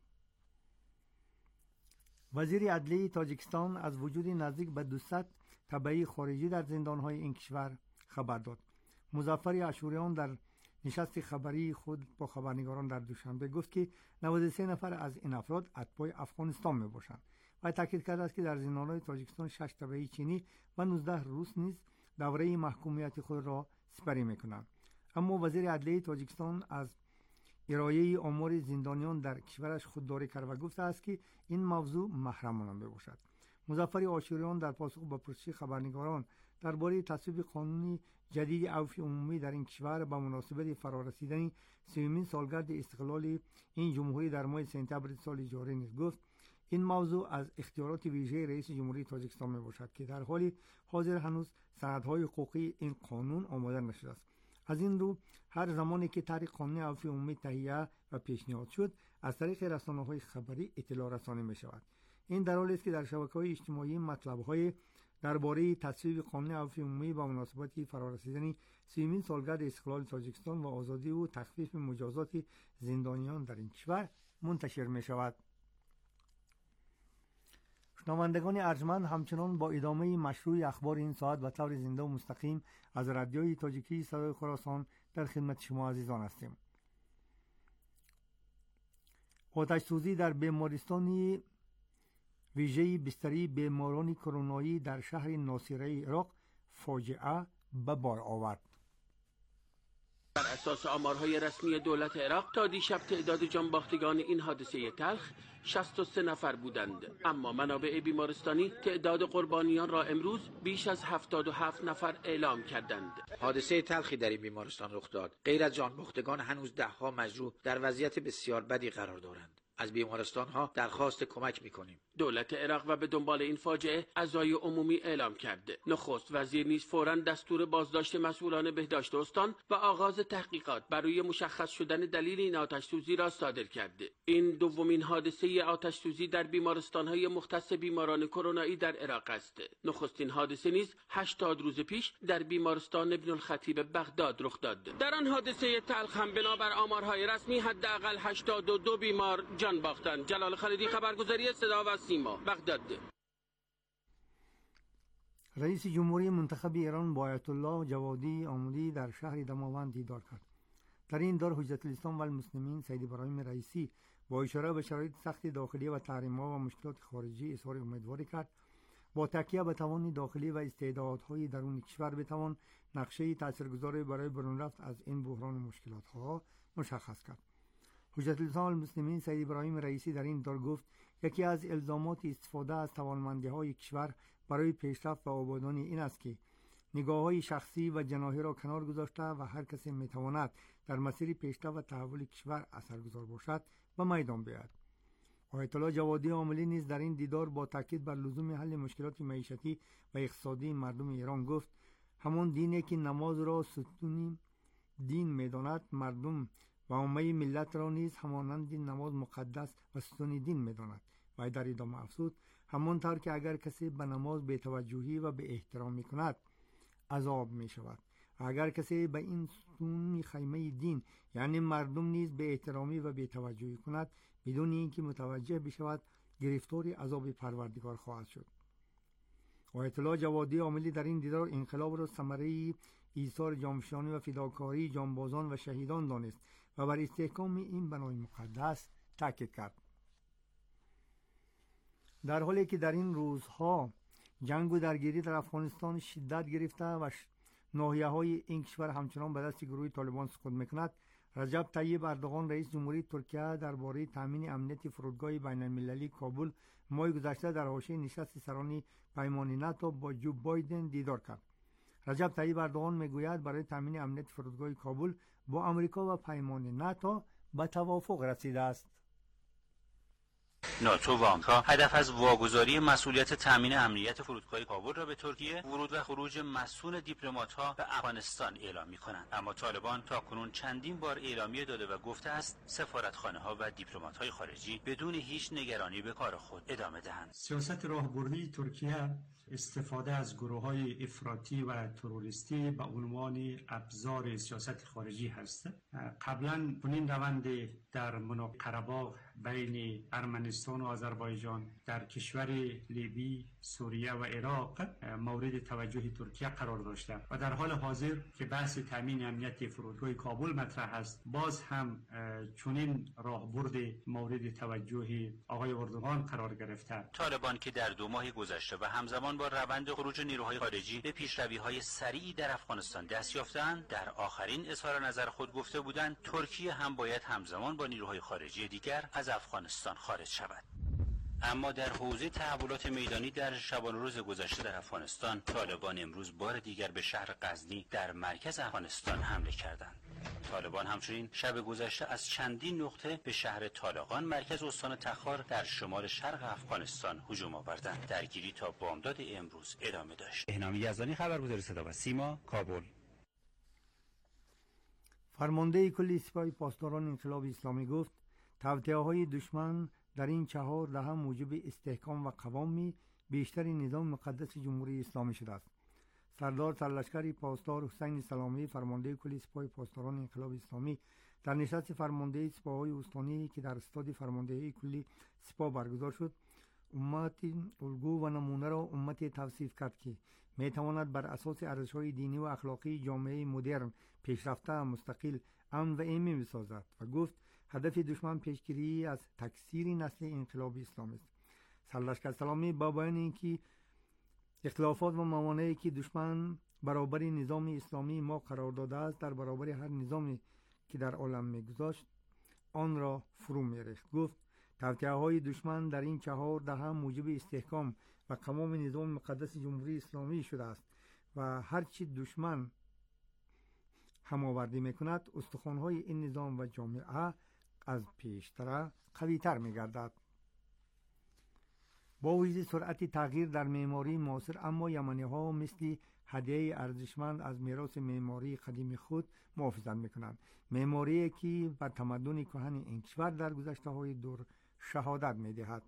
وزیر عدلیه تاجیکستان از وجود نزدیک به دویست تبعی خارجی در زندان‌های این کشور خبر داد. مظفر اشوریان در نشست خبری خود با خبرنگاران در دوشنبه گفت که نود و سه نفر از این افراد اتباع افغانستان میباشند و تاکید کرده است که در زندان‌های تاجیکستان شش تبعی چینی و نوزده روس نیز دوره محکومیت خود را سپری میکنند. اما وزیر عدلیه تاجیکستان از ارائه آمار زندانیان در کشورش خودداری کرد و گفته است که این موضوع محرمانه باشد. مظفر آشوریان در پاسخ به پرسش خبرنگاران درباره تصویب قانونی جدید عفو عمومی در این کشور به مناسبت فرارسیدن سیومین سالگرد استقلال این جمهوری در ماه سپتامبر سال جاری نیز گفت این موضوع از اختیارات ویژه رئیس جمهوری تاجیکستان می باشد که در حال حاضر هنوز سندهای حقوقی این قانون آماده نشده است. از این رو هر زمانی که طرح قانون عفو عمومی تهیه و پیشنهاد شد از طریق رسانه‌های خبری اطلاع رسانی می شود. این در حالی است که در شبکه‌های اجتماعی مطلب‌های درباره تصویب قانون عفو عمومی با مناسبت فرارسیدن سیمین سالگرد استقلال تاجیکستان و آزادی و تخفیف مجازات زندانیان در این کشور منتشر می شود. شنوندگان ارجمند، همچنان با ادامه مشروع اخبار این ساعت و طور زنده و مستقیم از رادیوی تاجیکی صدای خراسان در خدمت شما عزیزان هستیم. آتش سوزی در بیمارستانی ویژه بستری بیماران کرونایی در شهر ناصره عراق فاجعه به بار آورد. بر اساس آمارهای رسمی دولت عراق تا دیشب تعداد جانباختگان این حادثه تلخ شصت و سه نفر بودند، اما منابع بیمارستانی تعداد قربانیان را امروز بیش از هفتاد و هفت نفر اعلام کردند. حادثه تلخی در این بیمارستان رخ داد. غیر از جانباختگان هنوز ده ها مجروح در وضعیت بسیار بدی قرار دارند. از بیمارستان ها درخواست کمک میکنیم. دولت عراق و به دنبال این فاجعه عزای عمومی اعلام کرده. نخست وزیر نیز فوراً دستور بازداشت مسئولان بهداشت استان و آغاز تحقیقات برای مشخص شدن دلیل این آتش سوزی را صادر کرده. این دومین حادثه آتش سوزی در بیمارستان‌های مختص بیماران کرونایی در عراق است. نخستین حادثه نیز هشتاد روز پیش در بیمارستان ابن الخطیب بغداد رخ داد. در آن حادثه تلخ هم بنابر آمارهای رسمی حداقل هشتاد و دو بیمار جان باختند. جلال خالدی، خبرگزاری صدا و سیما، بغداد. رئیس جمهوری منتخب ایران با آیت الله جوادی آملی در شهر دماوند دیدار کرد. در این دور حجت الاسلام و المسلمین سید ابراهیم رئیسی با اشاره به شرایط سخت داخلی و تحریم‌ها و مشکلات خارجی اظهار امیدواری کرد با تکیه به توان داخلی و استعدادهای درون کشور بتوان نقشه تاثیرگذاری برای برون رفت از این بحران و مشکلات‌ها مشخص کرد. حجت الاسلام المسلمین سید ابراهیم رئیسی در این دور گفت یکی از الزامات استفاده از توانمندی‌های کشور برای پیشرفت و آبادانی این است که نگاه‌های شخصی و جناحی را کنار گذاشته و هر کسی می‌تواند در مسیر پیشرفت و تحول کشور اثرگذار باشد و میدان بیاید. آیت الله جوادی عاملی نیز در این دیدار با تاکید بر لزوم حل مشکلات معیشتی و اقتصادی مردم ایران گفت همان دینی که نماز را ستون دین می‌داند مردم و عامه ملت را نیز همانند نماز مقدس و ستون دین می‌داند. و در ادامه افزود همانطور که اگر کسی به نماز بی‌توجهی و به احترام می‌کند عذاب می‌شود، اگر کسی به این ستون خیمه دین یعنی مردم نیز به احترامی و بی‌توجهی کند بدون اینکه متوجه بشود گرفتار عذاب پروردگار خواهد شد. آیت الله جوادی عاملی در این دیدار انقلاب را ثمره ایثار جانفشانی و فداکاری جانبازان و شهیدان دانست و بر استحکام این بنای مقدس تاکید کرد. در حالی که در این روزها جنگ و درگیری در افغانستان شدت گرفته و ناحیه‌های این کشور همچنان به دست گروه طالبان سقوط می‌کند، رجب طیب اردوغان رئیس جمهوری ترکیه درباره تامین امنیت فرودگاه بین‌المللی کابل ماه گذشته در حاشیه نشست سران پیمان ناتو با جو بایدن دیدار کرد. رجب طیب اردوغان میگوید برای تامین امنیت فرودگاه کابل با آمریکا و پیمان ناتو به توافق رسیده است. ناتو و آمریکا هدف از واگذاری مسئولیت تامین امنیت فرودگاه کابل را به ترکیه، ورود و خروج مسئول دیپلمات‌ها به افغانستان اعلام می‌کنند. اما طالبان تاکنون چندین بار اعلامیه داده و گفته است سفارتخانه‌ها و دیپلمات‌های خارجی بدون هیچ نگرانی به کار خود ادامه دهند. سیاست راهبردی ترکیه استفاده از گروه‌های افراطی و تروریستی به عنوان ابزار سیاست خارجی هست. قبلا این روند در مناطق قره‌باغ بین ارمنستان و آذربایجان، در کشور لیبی، سوریه و عراق مورد توجه ترکیه قرار داشته و در حال حاضر که بحث تامین امنیت فرودگاه کابل مطرح است، باز هم چنین راهبرد مورد توجه آقای اردوغان قرار گرفته. طالبان که در دو ماه گذشته و همزمان با روند خروج نیروهای خارجی به پیشروی‌های سریعی در افغانستان دست یافتند، در آخرین اظهار نظر خود گفته بودند ترکیه هم باید همزمان با نیروهای خارجی دیگر از افغانستان خارج شود. اما در حوزه تحولات میدانی در شبانه روز گذشته در افغانستان، طالبان امروز بار دیگر به شهر غزنی در مرکز افغانستان حمله کردند. طالبان همچنین شب گذشته از چندین نقطه به شهر طالقان مرکز استان تخار در شمال شرق افغانستان هجوم آوردند. درگیری تا بامداد امروز ادامه داشت. بهنام یزدانی، خبرگزاری صدا و سیما، کابل. فرمانده کل سپاه پاسداران انقلاب اسلامی گفت توطئه‌های دشمن در این چهار دهه موجب استحکام و قوام بیشتر نظام مقدس جمهوری اسلامی شده است. سردار سرلشکر پاسدار حسین سلامی فرمانده کل سپاه پاسداران انقلاب اسلامی در نشست فرمانده سپاه‌های استانی که در استاد فرماندهی کلی سپاه برگزار شد، امت الگو و نمونه را امت توصیف کرد که میتواند بر اساس ارزش‌های دینی و اخلاقی جامعه مدرن پیشرفته، مستقل، امن و ایمن بسازد و گفت هدف دشمن پیشگیری از تکثیر نسل انقلابی اسلامی است. سرلشکر سلامی با بیان اینکه اختلافات و موانعی که دشمن برابر نظام اسلامی ما قرار داده است در برابر هر نظامی که در عالم میگذاشت آن را فرو می‌ریخت. گفت توطئه‌های دشمن در این چهار دهه موجب استحکام و تمام نظام مقدس جمهوری اسلامی شده است و هرچی دشمن هماوردی میکند استخوان‌های این نظام و جامعه از پیشتر قوی‌تر می‌گردد. با وجود سرعت تغییر در معماری معاصر، اما یمنی‌ها مثل هدیه ارزشمند از میراث معماری قدیم خود محافظت می‌کنند. معماری که بر تمدن کهن این کشور در گذشته‌های دور شهادت می‌دهد.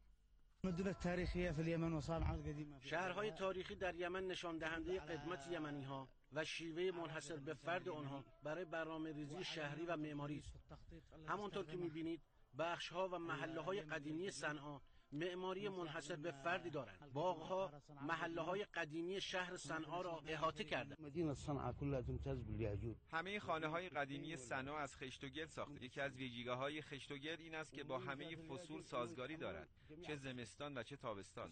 شهرهای تاریخی در یمن نشان دهنده قدمت یمنی‌ها و شیوه منحصر به فرد آنها برای برنامه‌ریزی شهری و معماری است. همانطور که می‌بینید بخش‌ها و محله‌های قدیمی صنعا معماری منحصر به فردی دارند. باغ‌ها محله‌های قدیمی شهر صنعا را احاطه کردند. همه خانه‌های قدیمی صنعا از خشت و گل ساخته. یکی از ویژگی‌های خشت و گل این است که با همه فصول سازگاری دارد، چه زمستان و چه تابستان.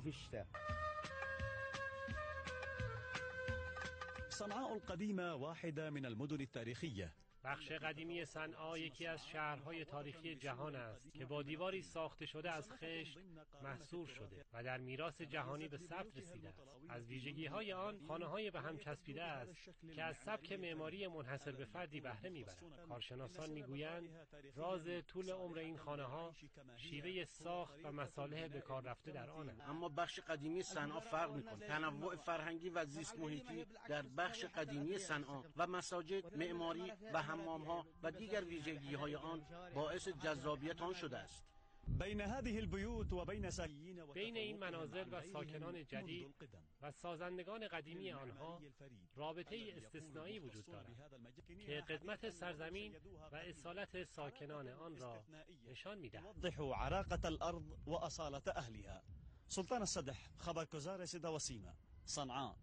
صنعاء القديمة واحدة من المدن التاريخية. بخش قدیمی صنعا یکی از شهرهای تاریخی جهان است که با دیواری ساخته شده از خشت محصور شده و در میراث جهانی به ثبت رسیده است. از ویژگی‌های آن خانه‌های به هم چسبیده است که از سبک معماری منحصر به فردی بهره می‌برند. کارشناسان می‌گویند راز طول عمر این خانه‌ها شیوه ساخت و مصالح به کار رفته در آن است. اما بخش قدیمی صنعا فرق می‌کند. تنوع فرهنگی و زیست محیطی در بخش قدیمی صنعا و مساجد، معماری و حمام‌ها و دیگر ویژگی‌های آن باعث جذابیت آن شده است. بین هذه البیوت و بین ساکنین بین این منازل و ساکنان جدید و سازندگان قدیمی آنها رابطه استثنایی وجود دارد که خدمت سرزمین و اصالت ساکنان آن را نشان می‌دهد. توضح عراقة الارض و اصالت اهلها. سلطان الصدح، خبرگزار صدا و سیما، صنعاء.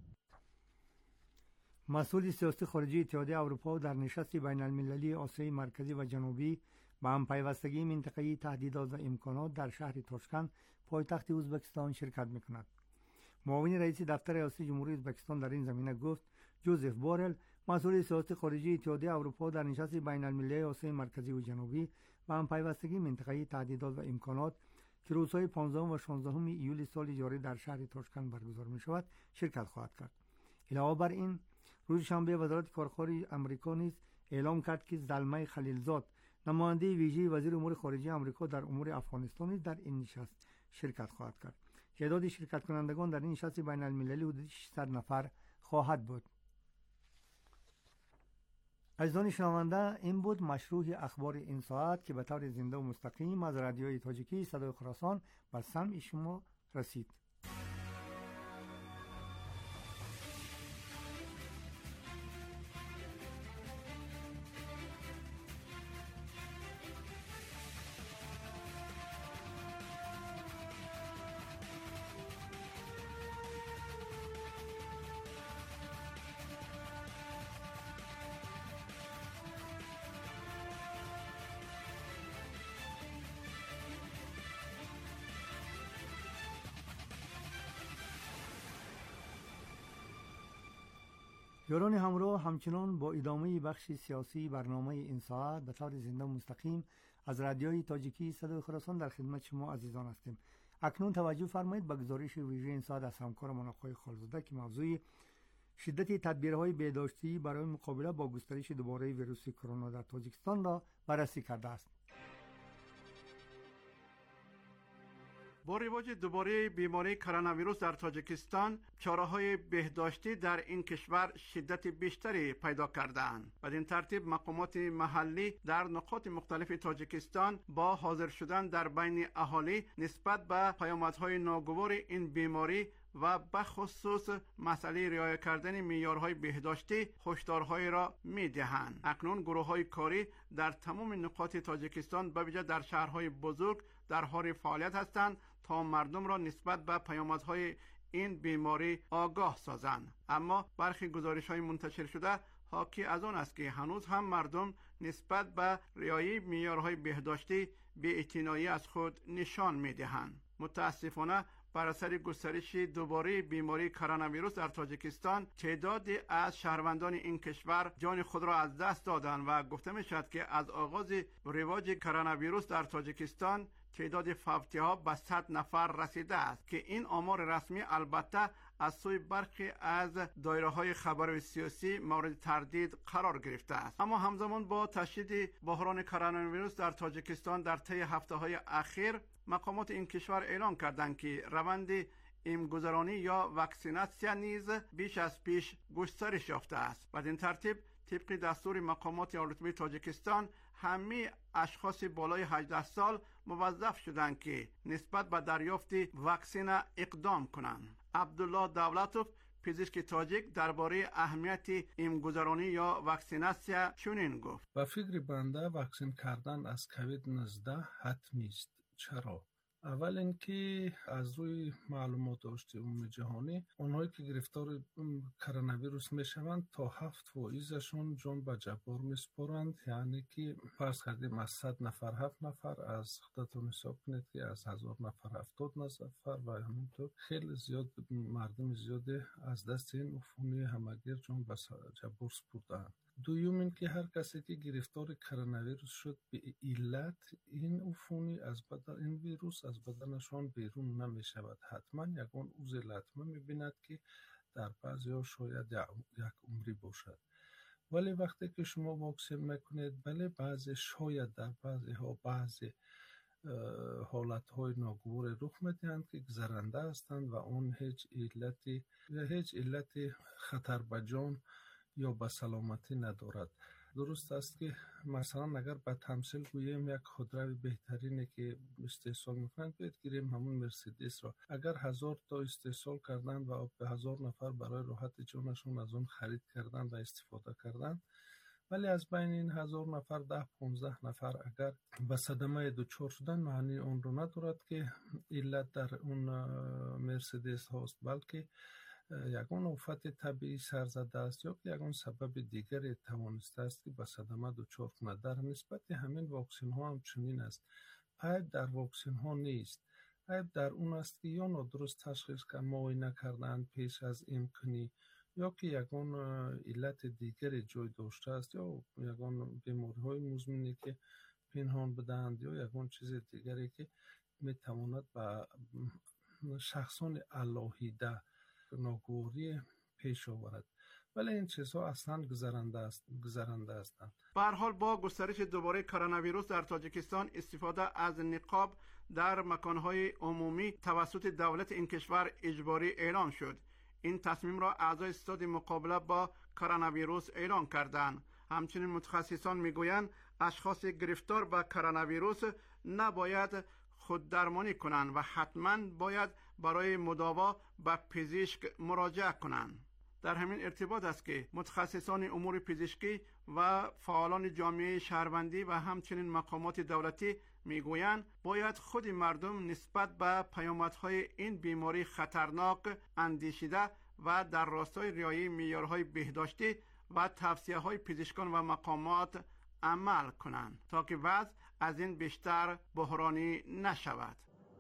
مسئول سیاسی خارجی اتحادیه اروپا در نشست بین المللی آسیای مرکزی و جنوبی با هم پیوستگی منطقه‌ای تهدیدات و امکانات در شهر تاشکند پایتخت ازبکستان شرکت می‌کند. معاون رئیس دفتر ریاست جمهوری ازبکستان در این زمینه گفت جوزف بورل، مسئول سیاسی خارجی اتحادیه اروپا در نشست بین المللی آسیای مرکزی و جنوبی با هم پیوستگی منطقه‌ای تهدیدات و امکانات که روزهای پانزدهم و شانزدهم ایول سال جاری در شهر تاشکند برگزار می‌شود شرکت خواهد کرد. علاوه بر این، روز شنبه وزارت کارخانه آمریکا نیز اعلام کرد که زلمه خلیلزاد، نماینده ویژه وزیر امور خارجه آمریکا در امور افغانستان، در این نشست شرکت خواهد کرد. تعداد شرکت کنندگان در این نشست بین المللی حدود ششصد نفر خواهد بود. عزیزان شنونده، این بود مشروع اخبار این ساعت که به طور زنده و مستقیم از رادیوی تاجیکی صدای خراسان به سمع شما رسید. یاران همراه، همچنان با ادامه بخش سیاسی برنامه این ساعت به طور زنده و مستقیم از رادیوی تاجیکی صدای خراسان در خدمت شما عزیزان هستیم. اکنون توجه فرمایید به گزارش ویژه این ساعت از همکارمان آقای خالزاده که موضوع شدت تدبیرهای بهداشتی برای مقابله با گسترش دوباره ویروس کرونا در تاجیکستان را بررسی کرده است. با رواج دوباره بیماری کرونا ویروس در تاجیکستان، چاره‌های بهداشتی در این کشور شدت بیشتری پیدا کرده‌اند. بدین ترتیب مقامات محلی در نقاط مختلف تاجیکستان با حاضر شدن در بین اهالی نسبت به پیامدهای ناگوار این بیماری و به خصوص مسئله رعایت کردن معیارهای بهداشتی هشدارهای را می‌دهند. اکنون گروه‌های کاری در تمام نقاط تاجیکستان به ویژه در شهرهای بزرگ در حال فعالیت هستند تا مردم را نسبت به پیامدهای این بیماری آگاه سازند. اما برخی گزارش‌های منتشر شده حاکی از آن است که هنوز هم مردم نسبت به رعایت معیارهای بهداشتی بی‌اعتنایی از خود نشان می‌دهند. متاسفانه بر اثر گسترش دوباره بیماری کرونا ویروس در تاجیکستان تعدادی از شهروندان این کشور جان خود را از دست دادند و گفته می‌شود که از آغاز رواج کرونا ویروس در تاجیکستان تعداد فوتی‌ها به صد نفر رسیده است که این آمار رسمی البته از سوی برخی از دایره‌های خبر سیاسی مورد تردید قرار گرفته است. اما همزمان با تشدید بحران کرونا ویروس در تاجیکستان در طی هفته‌های اخیر مقامات این کشور اعلام کردند که روند ایمن‌گذرانی یا واکسیناسیون نیز بیش از پیش گسترش یافته است. بدین ترتیب طبق دستور مقامات رتبه تاجیکستان همه اشخاص بالای هجده سال موظف شدند که نسبت به دریافت واکسن اقدام کنند. عبدالله دولتوف پزشک تاجیک درباره اهمیت ایمن‌گذرانی یا واکسیناسیون چنین گفت: با فکر بنده واکسن کردن از کووید نوزده حتمی است. چرا؟ اول اینکه از روی معلومات داشته عمومی جهانی اونهایی که گرفتار کرونا ویروس میشوند تا هفت فایزشون جان به جبار میسپارند، یعنی که فرض کردیم از صد نفر هفت نفر، از خودتون حساب کنید که از هزار نفر هفتاد نفر و همینطور خیلی زیاد مردم زیاده از دست این عفونی همگیر جان به جبار سپردند. دوم این که هر کسی که گرفتار کرونا ویروس شد به علت این عفونی از بدن این ویروس از بدنشان بیرون نمی شود، حتما یکان عضو لطمه می بیند که در بعضی ها شاید یک عمری باشد. ولی وقتی که شما واکسن میکنید بله بعضی شاید در بعضی ها بعضی حالت های ناگوار رخ میدهند که گذرنده هستند و اون هیچ علتی یا هیچ علت خطر به جان یا به سلامتی ندارد. درست است که مثلا اگر به تمثیل گوییم یک خودروی بهترینه که استحصال میکنند باید گیریم همون مرسیدس را. اگر هزار تا استحصال کردند و به هزار نفر برای راحت جانشون از اون خرید کردند و استفاده کردند، ولی از بین این هزار نفر ده پونزده نفر اگر به صدمه دچار شدن معنی اون رو ندارد که علت در اون مرسیدس هاست، بلکه یکان آفت طبیعی سرزده است یا یکان سبب دیگری توانسته است که به صدمه دچار کند. در نسبت همین واکسن ها هم چنین است. عیب در واکسن ها نیست، عیب در اون است که یا نادرست تشخیص که معاینه کردن پیش از امکانی یا که یکان علت دیگری جای داشته است یا یکان بیماری های مزمنی که پنهان بدهند یا یکان چیز دیگری که میتواند به شخصان علاهیده ناگواری پیش آورد، ولی این چیزها اصلا گذرنده است گذرنده هستند. به هر حال با گسترش دوباره کرونا ویروس در تاجیکستان استفاده از نقاب در مکانهای عمومی توسط دولت این کشور اجباری اعلام شد. این تصمیم را اعضای ستاد مقابله با کرونا ویروس اعلام کردند. همچنین متخصصان میگویند اشخاص گرفتار به کرونا ویروس نباید خود درمانی کنند و حتما باید برای مداوا به پزشک مراجعه کنند. در همین ارتباط است که متخصصان امور پزشکی و فعالان جامعه شهروندی و همچنین مقامات دولتی میگویند باید خود مردم نسبت به پیامدهای این بیماری خطرناک اندیشیده و در راستای رعایت معیارهای بهداشتی و توصیه‌های پزشکان و مقامات عمل کنند تا که وضع از این بیشتر بحرانی نشود.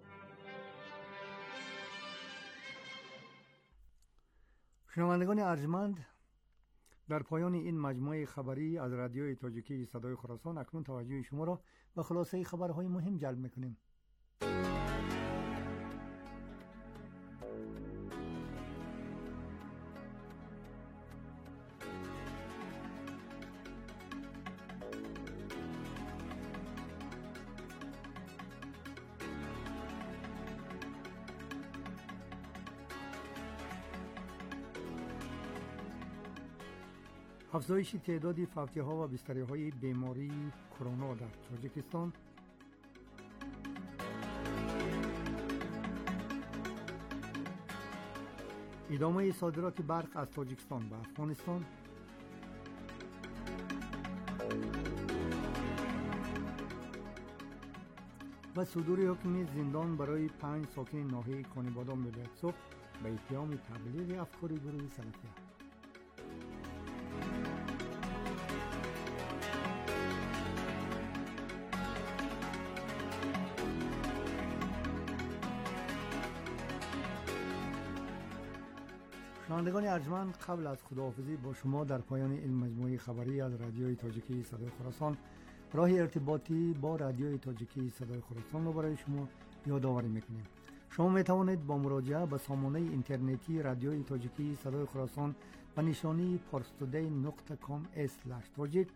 شنوندگان ارجمند، در پایان این مجموعه خبری از رادیوی تاجیکی صدای خراسان اکنون توجه شما را به خلاصه خبرهای مهم جلب میکنیم. افزایش تعداد فوتی‌ها و بستری‌های بیماری کرونا در تاجیکستان، ادامه صادرات برق از تاجیکستان به افغانستان، و صدور حکم زندان برای پنج ساکن ناحیه کانیبادام ولایت به اتهام تبلیغ افکار گروه سلفیه. شنوندگان ارجمند، قبل از خداحافظی با شما در پایان این مجموعه خبری از رادیوی تاجیکی صدای خراسان، راه ارتباطی با رادیوی تاجیکی صدای خراسان رو برای شما یادآوری میکنیم. شما می توانید با مراجعه به سامانه اینترنتی رادیوی تاجیکی صدای خراسان و نشانی پارستودی نقطه کام اسلش تاجیک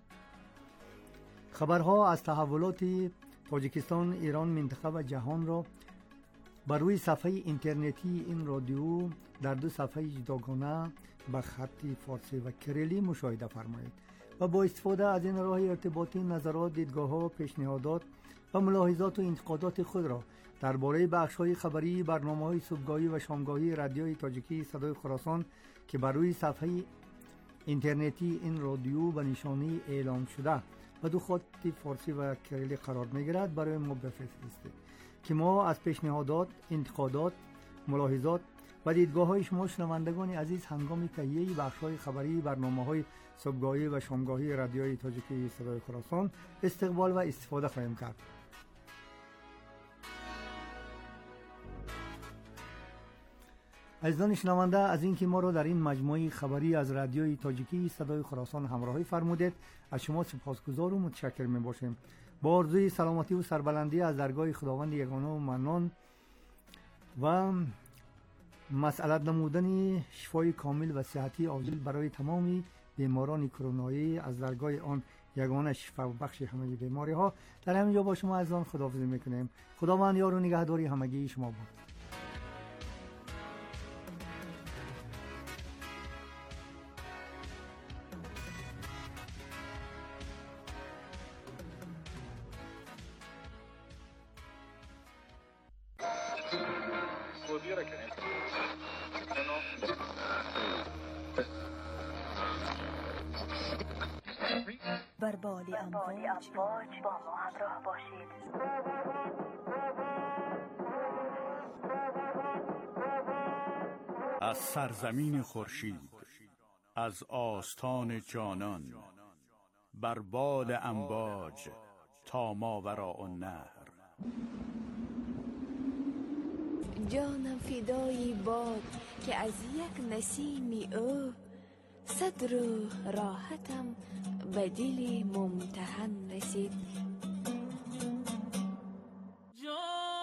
خبرها از تحولات تاجیکستان، ایران، منطقه و جهان را بر روی صفحه اینترنتی این رادیو در دو صفحه جداگانه به خط فارسی و کریلی مشاهده فرمایید و با استفاده از این راه ارتباطی نظرات، دیدگاه‌ها، پیشنهادات و ملاحظات و انتقادات خود را درباره بخش‌های خبری برنامه‌های صبحگاهی و شامگاهی رادیوی تاجیکی صدای خراسان که بر روی صفحه اینترنتی این رادیو به نشانی اعلام شده و دو خط فارسی و کریلی قرار می‌گیرد برای ما بفرستید که ما از پیشنهادات، انتقادات، ملاحظات و دیدگاه‌های شما شنوندگان عزیز هنگام تهیه بخش‌های خبری برنامه‌های صبحگاهی و شامگاهی رادیوی تاجیکی صدای خراسان استقبال و استفاده خواهیم کرد. عزیزان شنونده، از اینکه ما را در این مجموعه خبری از رادیوی تاجیکی صدای خراسان همراهی فرمودید، از شما سپاسگزار و متشکر می‌باشیم. با آرزوی سلامتی و سربلندی از درگاه خداوند یگانه و منان و مسئلت نمودن شفای کامل و صحتی عاجل برای تمامی بیماران کرونایی از درگاه آن یگانه شفا و بخش همه بیماری ها، در همینجا با شما عزیزان خداحافظی میکنیم. خداوند یار و نگهداری همگی شما بود. بر بال امواج با ما همراه باشید. از سرزمین خورشید، از آستان جانان، بر بال امواج تا ماوراء النهر. جانم فدای باد که از یک نسیمی او صد روح راحتم به دل ممتحن رسید. جو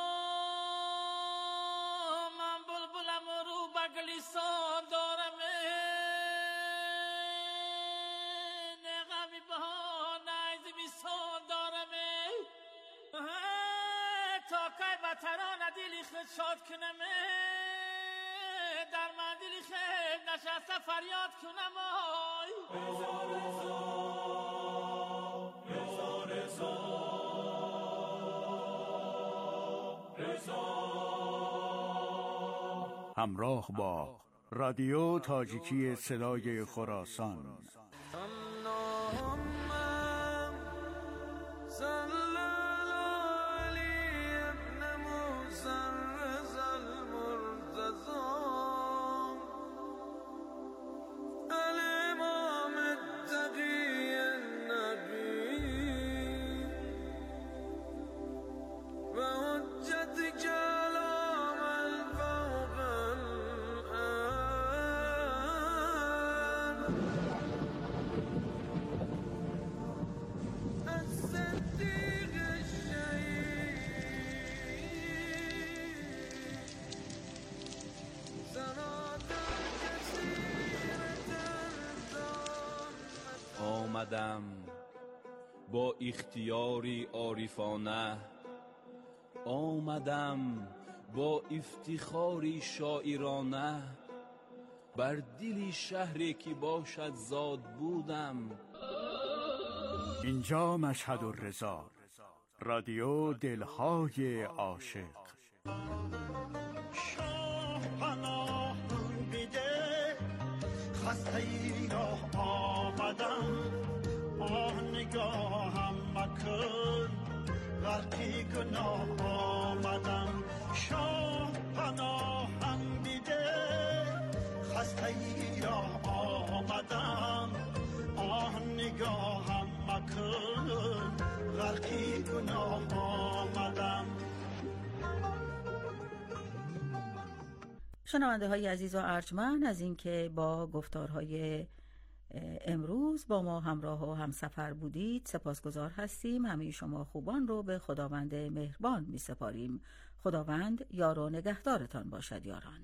من بلبلم رو بگلیسان دارم، نغمی بها نیز بیسان دارم، تا که به ترانه دلی خود شاد کنم، در من دلی خود نشسته فریاد کنم. رضا رضا رضا رضا رضا. همراه با رادیو تاجیکی صدای خراسان. آمدم با اختیاری عارفانه، آمدم با افتخاری شاعرانه، بر دل شهری که باشد زاد بودم. اینجا مشهد الرضا، رادیو دلهای عاشق. شاه پناه بده، خسته ای را آمدم، آه نگاهم مکن، غرقی گناه آمدم. شاه پناهم بده، خسته ای را آمدم، آه نگاهم مکن، غرقی گناه آمدم. شنونده های عزیز و ارجمند، از اینکه با گفتارهای امروز با ما همراه و همسفر بودید سپاسگزار هستیم. همه شما خوبان رو به خداوند مهربان می سپاریم. خداوند یار و نگهدارتان باشد یاران.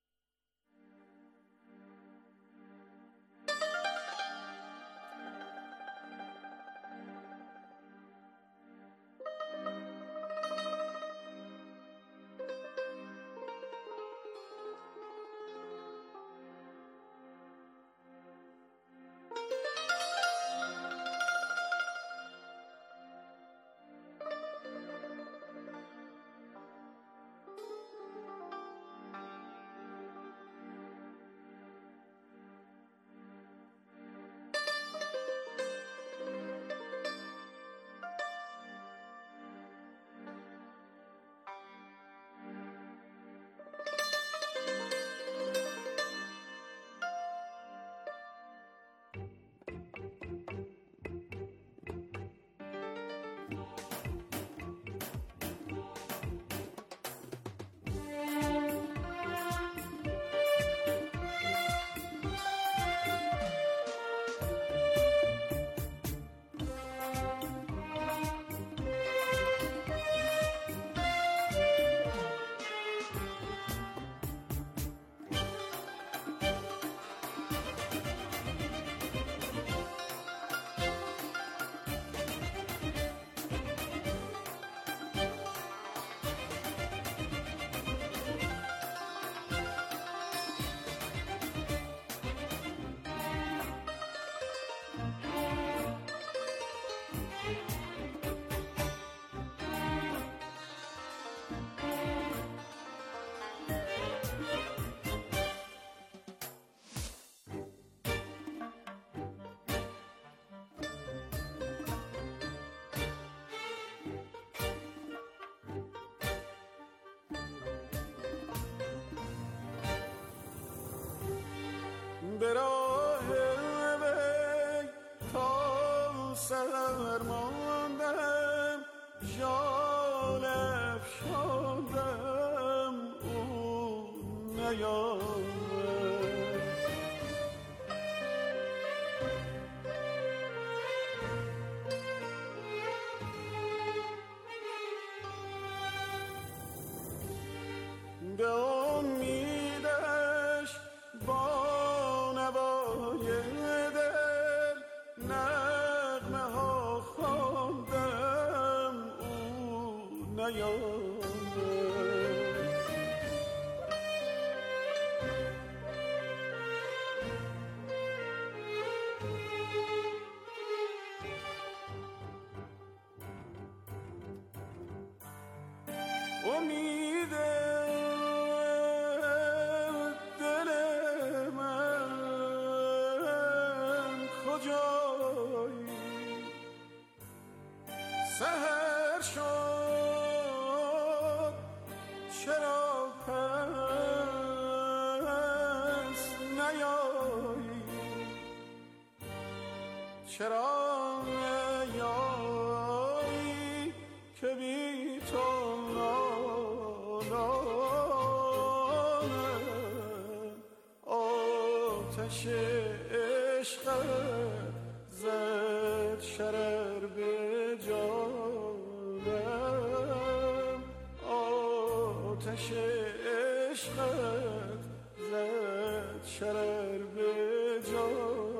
به راه وی تا سر ماندم، جان افشاندم او نیامد. به امیدش با نوای دل نغمه ها خواندم او نیامد. امید دل من کجایی؟ سحر شد چرا پس نیایی؟ چرا نیایی که بی تو آتش عشقت زد شرر به جانم. آتش عشقت زد شرر به جانم.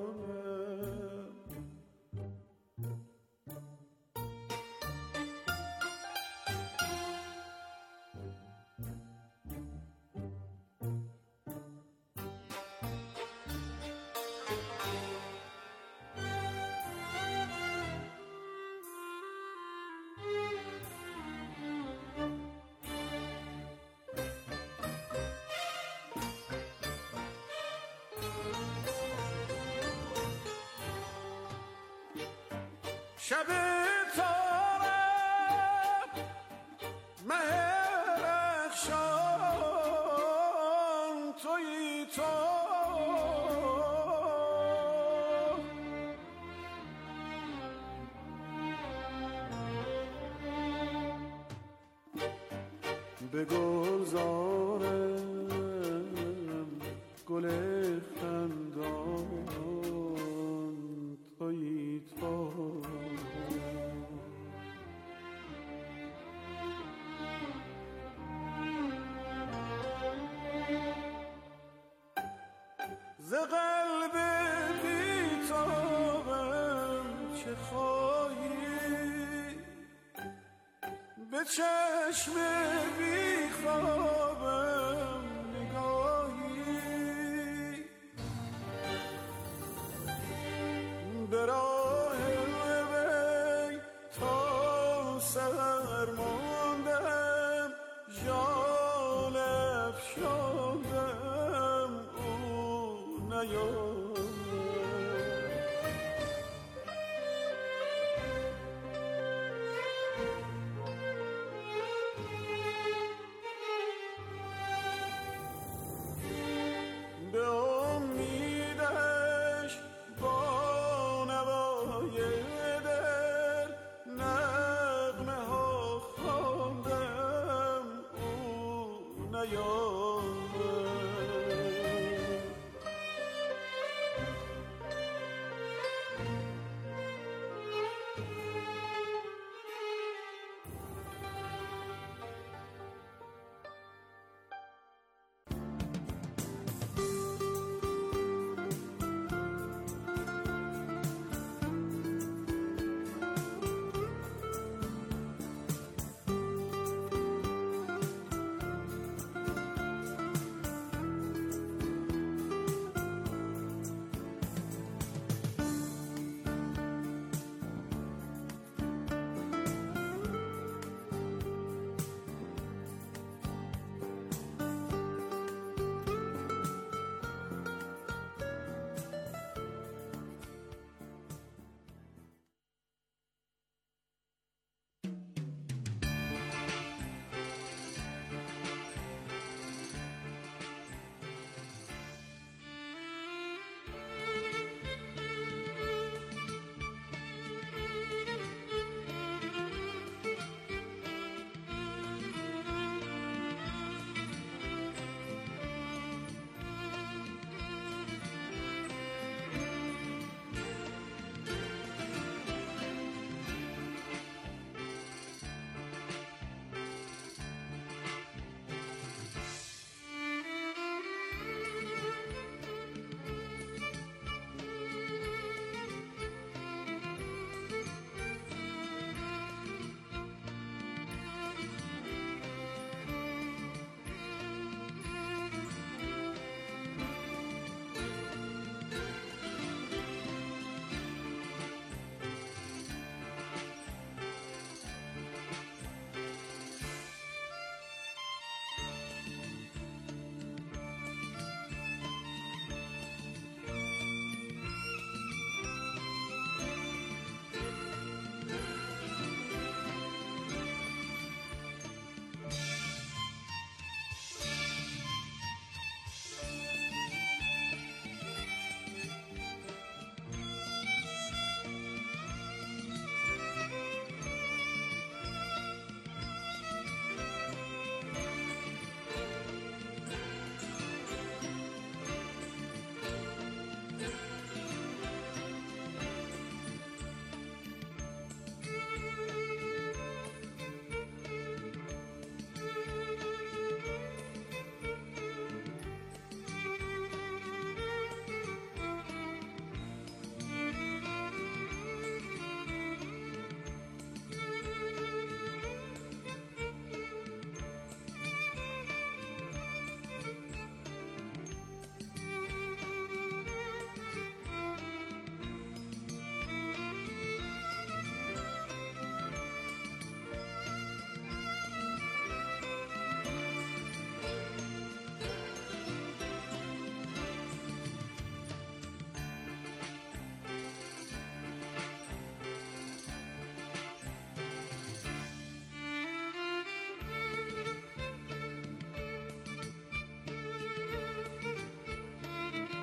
شب تارم مه رخشان تویی تو، به گلزار قلب بی‌تابم چه خواهی، به چشم بیخوابم نگاهی، به راه وی تا سر ماندم، ژال افشاندم او نیامد.